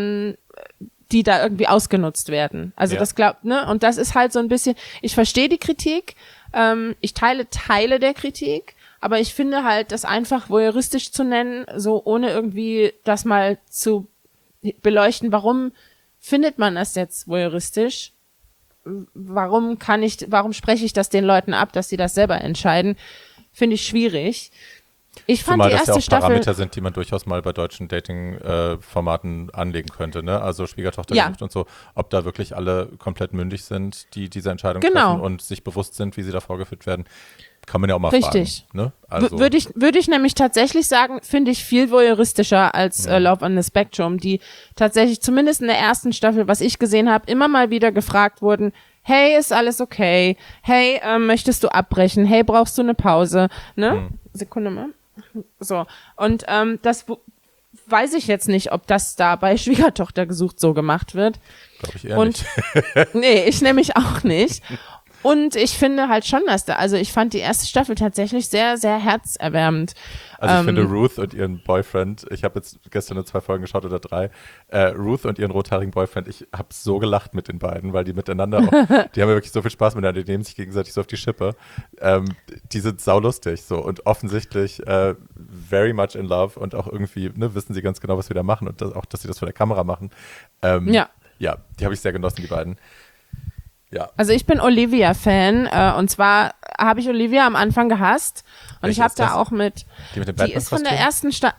die da irgendwie ausgenutzt werden. Also das ne? Und das ist halt so ein bisschen, ich verstehe die Kritik, ich teile Teile der Kritik, aber ich finde halt, das einfach voyeuristisch zu nennen, so ohne irgendwie das mal zu beleuchten, warum findet man das jetzt voyeuristisch? Warum spreche ich das den Leuten ab, dass sie das selber entscheiden? Finde ich schwierig. Ich fand Zumal die das erste ja auch Staffel Parameter sind, die man durchaus mal bei deutschen Dating-Formaten anlegen könnte, ne? Also Schwiegertochter gesucht und so, ob da wirklich alle komplett mündig sind, die diese Entscheidung treffen und sich bewusst sind, wie sie da vorgeführt werden. Kann man ja auch mal fragen. Ne? Also würde ich nämlich tatsächlich sagen, finde ich viel voyeuristischer als Love on the Spectrum, die tatsächlich zumindest in der ersten Staffel, was ich gesehen habe, immer mal wieder gefragt wurden, hey, ist alles okay? Hey, möchtest du abbrechen? Hey, brauchst du eine Pause? Ne? Sekunde mal. So. Und das weiß ich jetzt nicht, ob das da bei Schwiegertochter gesucht so gemacht wird. Glaube ich eher nicht. Nee, ich nämlich auch nicht. Und ich finde halt schon, also ich fand die erste Staffel tatsächlich sehr, sehr herzerwärmend. Also ich finde Ruth und ihren Boyfriend, ich habe jetzt gestern nur 2 Folgen geschaut oder 3, Ruth und ihren rothaarigen Boyfriend, ich habe so gelacht mit den beiden, weil die miteinander auch, die haben ja wirklich so viel Spaß miteinander, die nehmen sich gegenseitig so auf die Schippe. Die sind saulustig so und offensichtlich very much in love und auch irgendwie wissen sie ganz genau, was wir da machen und auch, dass sie das vor der Kamera machen. Ja, die habe ich sehr genossen, die beiden. Ja. Also ich bin Olivia-Fan und zwar habe ich Olivia am Anfang gehasst und Welche ich habe ist das? da auch Die ist von der ersten Staffel,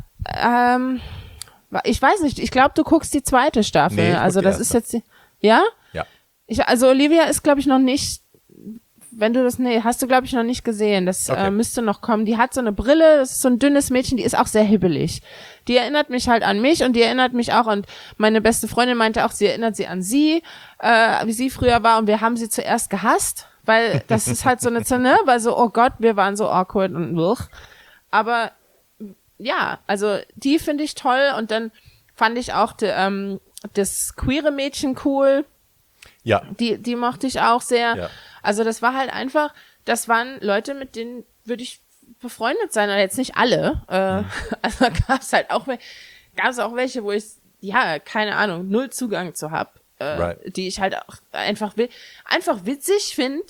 ich weiß nicht, ich glaube, du guckst die zweite Staffel, Nee, also das ist jetzt, ja? Ja. Also Olivia ist, glaube ich, noch nicht, hast du, glaube ich, noch nicht gesehen. Das Okay. müsste noch kommen. Die hat so eine Brille, das ist so ein dünnes Mädchen, die ist auch sehr hibbelig. Die erinnert mich halt an mich und die erinnert mich auch und meine beste Freundin meinte auch, sie erinnert sie an sie, wie sie früher war und wir haben sie zuerst gehasst, weil das ist halt so eine Zone, weil so, oh Gott, wir waren so awkward und aber ja, also die finde ich toll und dann fand ich auch das queere Mädchen cool. Ja. Die mochte ich auch sehr. Ja. Also das war halt einfach, das waren Leute, mit denen würde ich befreundet sein, aber jetzt nicht alle. Also gab es auch welche, wo ich, keine Ahnung, 0 Zugang zu hab, die ich halt auch einfach witzig finde,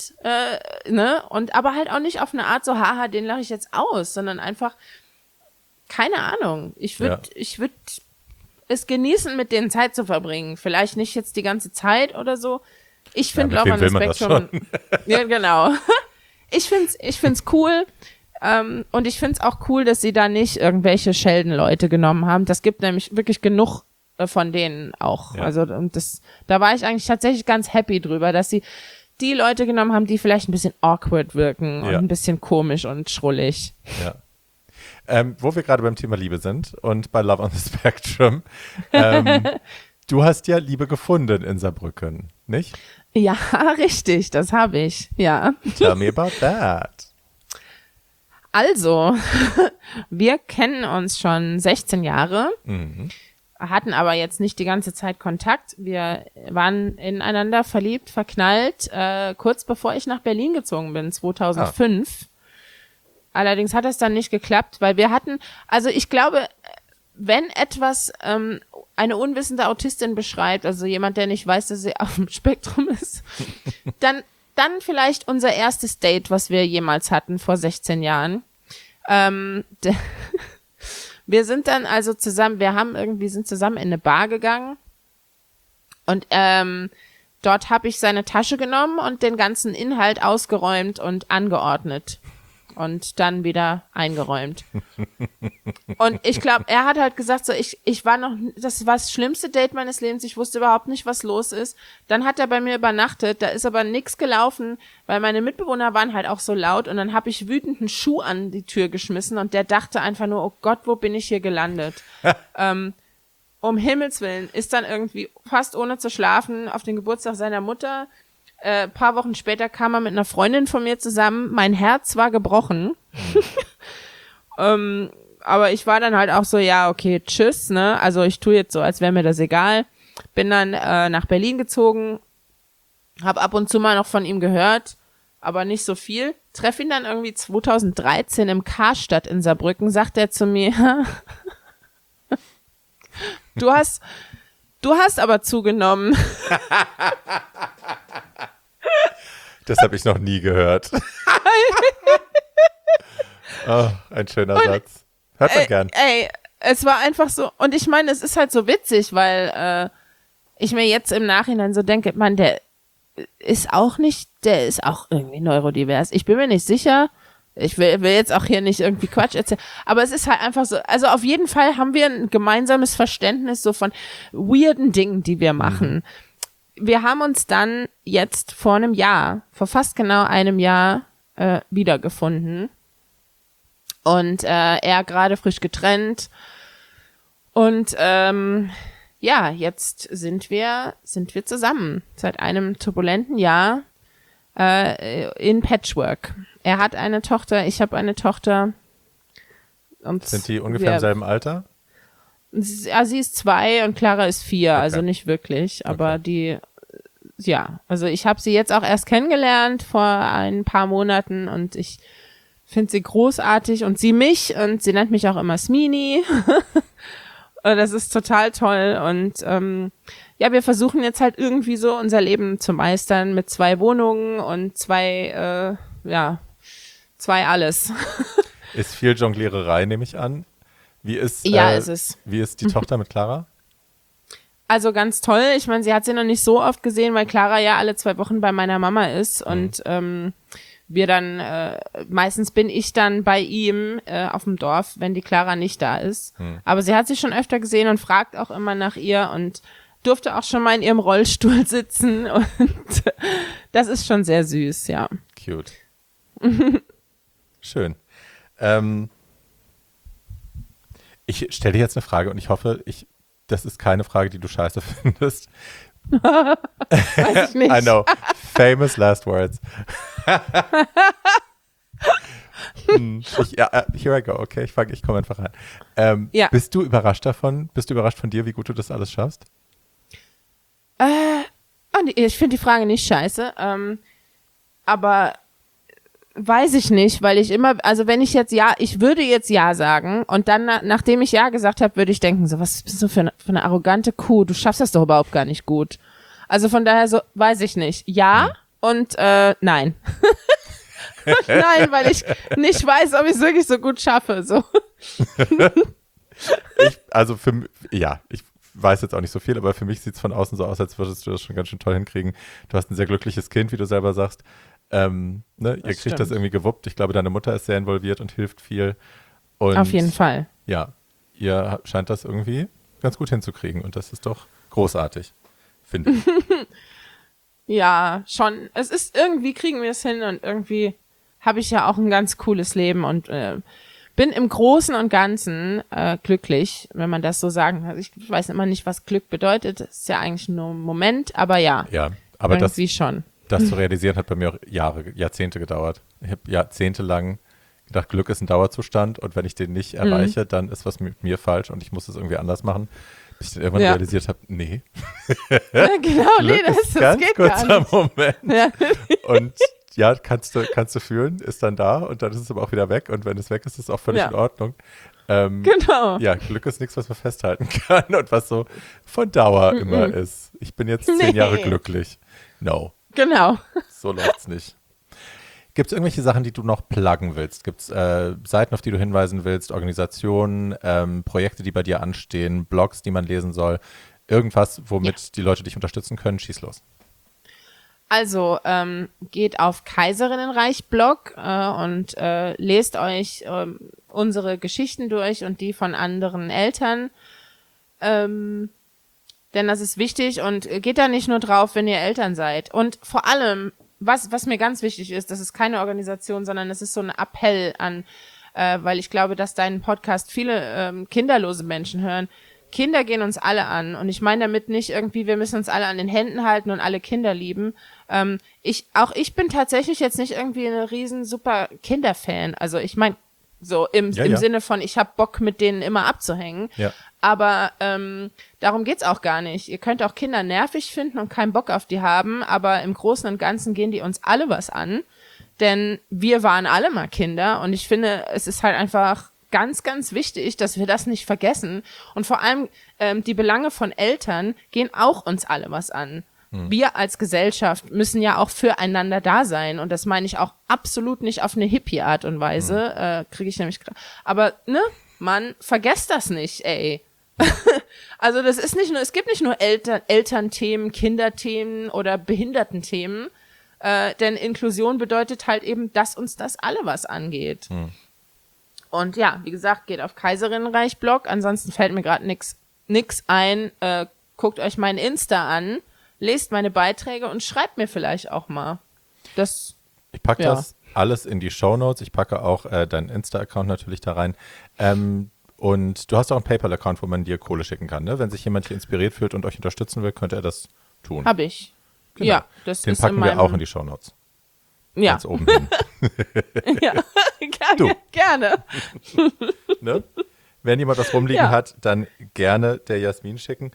und aber halt auch nicht auf eine Art so, haha, den lache ich jetzt aus, sondern einfach, keine Ahnung. Ich würde es genießen, mit denen Zeit zu verbringen. Vielleicht nicht jetzt die ganze Zeit oder so. Ich finde Love on the Spectrum. Ja, genau. Ich find's cool. Und ich find's auch cool, dass sie da nicht irgendwelche Scheldenleute genommen haben. Das gibt nämlich wirklich genug von denen auch. Ja. Also, und da war ich eigentlich tatsächlich ganz happy drüber, dass sie die Leute genommen haben, die vielleicht ein bisschen awkward wirken und ein bisschen komisch und schrullig. Ja. Wo wir gerade beim Thema Liebe sind und bei Love on the Spectrum. Du hast ja Liebe gefunden in Saarbrücken, nicht? Ja, richtig, das habe ich, ja. Tell me about that. Also, wir kennen uns schon 16 Jahre, hatten aber jetzt nicht die ganze Zeit Kontakt. Wir waren ineinander verliebt, verknallt, kurz bevor ich nach Berlin gezogen bin, 2005. Allerdings hat es dann nicht geklappt, weil ich glaube, wenn etwas eine unwissende Autistin beschreibt, also jemand, der nicht weiß, dass sie auf dem Spektrum ist, dann vielleicht unser erstes Date, was wir jemals hatten vor 16 Jahren. Wir sind dann also zusammen, sind zusammen in eine Bar gegangen und dort habe ich seine Tasche genommen und den ganzen Inhalt ausgeräumt und angeordnet. Und dann wieder eingeräumt. Und ich glaube, er hat halt gesagt, so das war das schlimmste Date meines Lebens, ich wusste überhaupt nicht, was los ist. Dann hat er bei mir übernachtet, da ist aber nichts gelaufen, weil meine Mitbewohner waren halt auch so laut und dann habe ich wütend einen Schuh an die Tür geschmissen und der dachte einfach nur, oh Gott, wo bin ich hier gelandet? Um Himmels Willen, ist dann irgendwie fast ohne zu schlafen auf den Geburtstag seiner Mutter. Paar Wochen später kam er mit einer Freundin von mir zusammen. Mein Herz war gebrochen. Aber ich war dann halt auch so, ja, okay, tschüss, ne? Also ich tue jetzt so, als wäre mir das egal. Bin dann nach Berlin gezogen, habe ab und zu mal noch von ihm gehört, aber nicht so viel. Treffe ihn dann irgendwie 2013 im Karstadt in Saarbrücken, sagt er zu mir, du hast aber zugenommen. Das habe ich noch nie gehört. Oh, ein schöner Satz. Hört man gern. Es war einfach so, und ich meine, es ist halt so witzig, weil ich mir jetzt im Nachhinein so denke, man, der ist auch irgendwie neurodivers. Ich bin mir nicht sicher. Ich will jetzt auch hier nicht irgendwie Quatsch erzählen, aber es ist halt einfach so, also auf jeden Fall haben wir ein gemeinsames Verständnis so von weirden Dingen, die wir machen. Wir haben uns dann jetzt vor fast genau einem Jahr wiedergefunden und er gerade frisch getrennt und jetzt sind wir zusammen seit einem turbulenten Jahr in Patchwork. Er hat eine Tochter, ich habe eine Tochter. Und sind die ungefähr im selben Alter? Ja, sie ist 2 und Clara ist 4, okay. Also nicht wirklich, aber die ja, also ich habe sie jetzt auch erst kennengelernt vor ein paar Monaten und ich finde sie großartig und sie mich und sie nennt mich auch immer Smini. Und das ist total toll und ja, wir versuchen jetzt halt irgendwie so unser Leben zu meistern mit 2 Wohnungen und 2 alles. Ist viel Jongliererei, nehme ich an. Wie ist, ist es. Wie ist die Tochter mit Clara? Also ganz toll. Ich meine, sie hat sie noch nicht so oft gesehen, weil Clara ja alle 2 Wochen bei meiner Mama ist und wir dann, meistens bin ich dann bei ihm auf dem Dorf, wenn die Clara nicht da ist. Aber sie hat sie schon öfter gesehen und fragt auch immer nach ihr und durfte auch schon mal in ihrem Rollstuhl sitzen und das ist schon sehr süß, ja. Cute. Schön. Ich stelle dir jetzt eine Frage und ich hoffe, das ist keine Frage, die du scheiße findest. Weiß ich nicht. I know. Famous last words. Here I go. Okay, ich komme einfach rein. Ja. Bist du überrascht davon? Bist du überrascht von dir, wie gut du das alles schaffst? Ich finde die Frage nicht scheiße, aber weiß ich nicht, weil ich immer, also wenn ich jetzt ich würde jetzt Ja sagen und dann, nachdem ich Ja gesagt habe, würde ich denken, so, was bist du für eine arrogante Kuh, du schaffst das doch überhaupt gar nicht gut. Also von daher so, weiß ich nicht. Ja und nein. Nein, weil ich nicht weiß, ob ich es wirklich so gut schaffe. So. Ich weiß jetzt auch nicht so viel, aber für mich sieht es von außen so aus, als würdest du das schon ganz schön toll hinkriegen. Du hast ein sehr glückliches Kind, wie du selber sagst. Ihr kriegt das irgendwie gewuppt. Ich glaube, deine Mutter ist sehr involviert und hilft viel. Und auf jeden Fall. Ja, ihr scheint das irgendwie ganz gut hinzukriegen und das ist doch großartig, finde ich. Ja, schon. Es ist irgendwie, kriegen wir es hin und irgendwie habe ich ja auch ein ganz cooles Leben und bin im Großen und Ganzen glücklich, wenn man das so sagen kann. Also ich weiß immer nicht, was Glück bedeutet. Das ist ja eigentlich nur ein Moment, aber ja. Ja, aber irgendwie schon. Das zu realisieren hat bei mir auch Jahrzehnte gedauert. Ich habe jahrzehntelang gedacht, Glück ist ein Dauerzustand und wenn ich den nicht erreiche, dann ist was mit mir falsch und ich muss es irgendwie anders machen. Bis ich dann irgendwann realisiert habe, nee. Ja, genau, Glück ist ganz geht kurzer gar nicht. Moment. Ja. Und ja, kannst du fühlen, ist dann da und dann ist es aber auch wieder weg und wenn es weg ist, ist es auch völlig in Ordnung. Genau. Ja, Glück ist nichts, was man festhalten kann und was so von Dauer immer ist. Ich bin jetzt 10 Jahre glücklich. No. Genau. So läuft's nicht. Gibt es irgendwelche Sachen, die du noch pluggen willst? Gibt es Seiten, auf die du hinweisen willst, Organisationen, Projekte, die bei dir anstehen, Blogs, die man lesen soll? Irgendwas, womit die Leute dich unterstützen können? Schieß los. Also, geht auf Kaiserinnenreich-Blog und lest euch unsere Geschichten durch und die von anderen Eltern. Denn das ist wichtig und geht da nicht nur drauf, wenn ihr Eltern seid. Und vor allem, was mir ganz wichtig ist, das ist keine Organisation, sondern es ist so ein Appell an, weil ich glaube, dass deinen Podcast viele kinderlose Menschen hören. Kinder gehen uns alle an und ich meine damit nicht irgendwie, wir müssen uns alle an den Händen halten und alle Kinder lieben. Ich bin tatsächlich jetzt nicht irgendwie eine riesen super Kinderfan. Also ich meine, so im Sinne von, ich habe Bock, mit denen immer abzuhängen. Ja. Aber darum geht's auch gar nicht. Ihr könnt auch Kinder nervig finden und keinen Bock auf die haben, aber im Großen und Ganzen gehen die uns alle was an. Denn wir waren alle mal Kinder und ich finde, es ist halt einfach ganz, ganz wichtig, dass wir das nicht vergessen. Und vor allem die Belange von Eltern gehen auch uns alle was an. Wir als Gesellschaft müssen ja auch füreinander da sein. Und das meine ich auch absolut nicht auf eine Hippie-Art und Weise. Kriege ich nämlich gerade. Aber, Mann, vergesst das nicht, ey. Also das ist nicht nur, es gibt nicht nur Elternthemen, Kinderthemen oder Behindertenthemen. Denn Inklusion bedeutet halt eben, dass uns das alle was angeht. Und ja, wie gesagt, geht auf Kaiserinnenreich-Blog. Ansonsten fällt mir gerade nix ein. Guckt euch mein Insta an, lest meine Beiträge und schreibt mir vielleicht auch mal. Ich packe das alles in die Shownotes. Ich packe auch deinen Insta-Account natürlich da rein. Und du hast auch einen PayPal-Account, wo man dir Kohle schicken kann, ne? Wenn sich jemand hier inspiriert fühlt und euch unterstützen will, könnte er das tun. Hab ich. Genau. Ja, das Den ist packen wir auch in die Shownotes. Ja. Ganz oben hin. Ja, gerne. Ne? Wenn jemand was rumliegen hat, dann gerne der Jasmin schicken.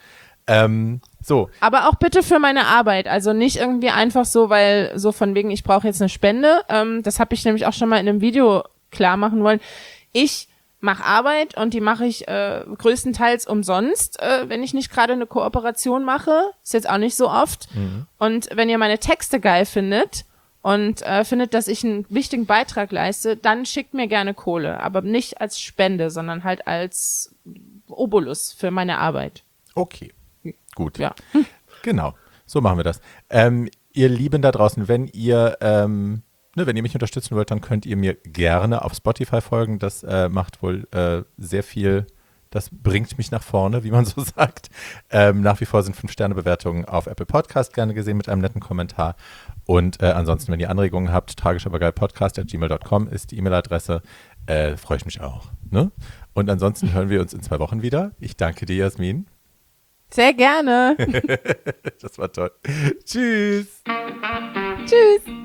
So. Aber auch bitte für meine Arbeit. Also nicht irgendwie einfach so, weil so von wegen, ich brauche jetzt eine Spende. Das habe ich nämlich auch schon mal in einem Video klar machen wollen. Ich mache Arbeit und die mache ich größtenteils umsonst, wenn ich nicht gerade eine Kooperation mache. Ist jetzt auch nicht so oft. Und wenn ihr meine Texte geil findet und findet, dass ich einen wichtigen Beitrag leiste, dann schickt mir gerne Kohle. Aber nicht als Spende, sondern halt als Obolus für meine Arbeit. Okay, gut. Ja. Genau, so machen wir das. Ihr Lieben da draußen, wenn ihr mich unterstützen wollt, dann könnt ihr mir gerne auf Spotify folgen. Das macht wohl sehr viel, das bringt mich nach vorne, wie man so sagt. Nach wie vor sind 5-Sterne-Bewertungen auf Apple Podcast gerne gesehen mit einem netten Kommentar. Und ansonsten, wenn ihr Anregungen habt, tragischabergeilpodcast@gmail.com ist die E-Mail-Adresse. Freue ich mich auch. Ne? Und ansonsten hören wir uns in 2 Wochen wieder. Ich danke dir, Jasmin. Sehr gerne. Das war toll. Tschüss. Tschüss.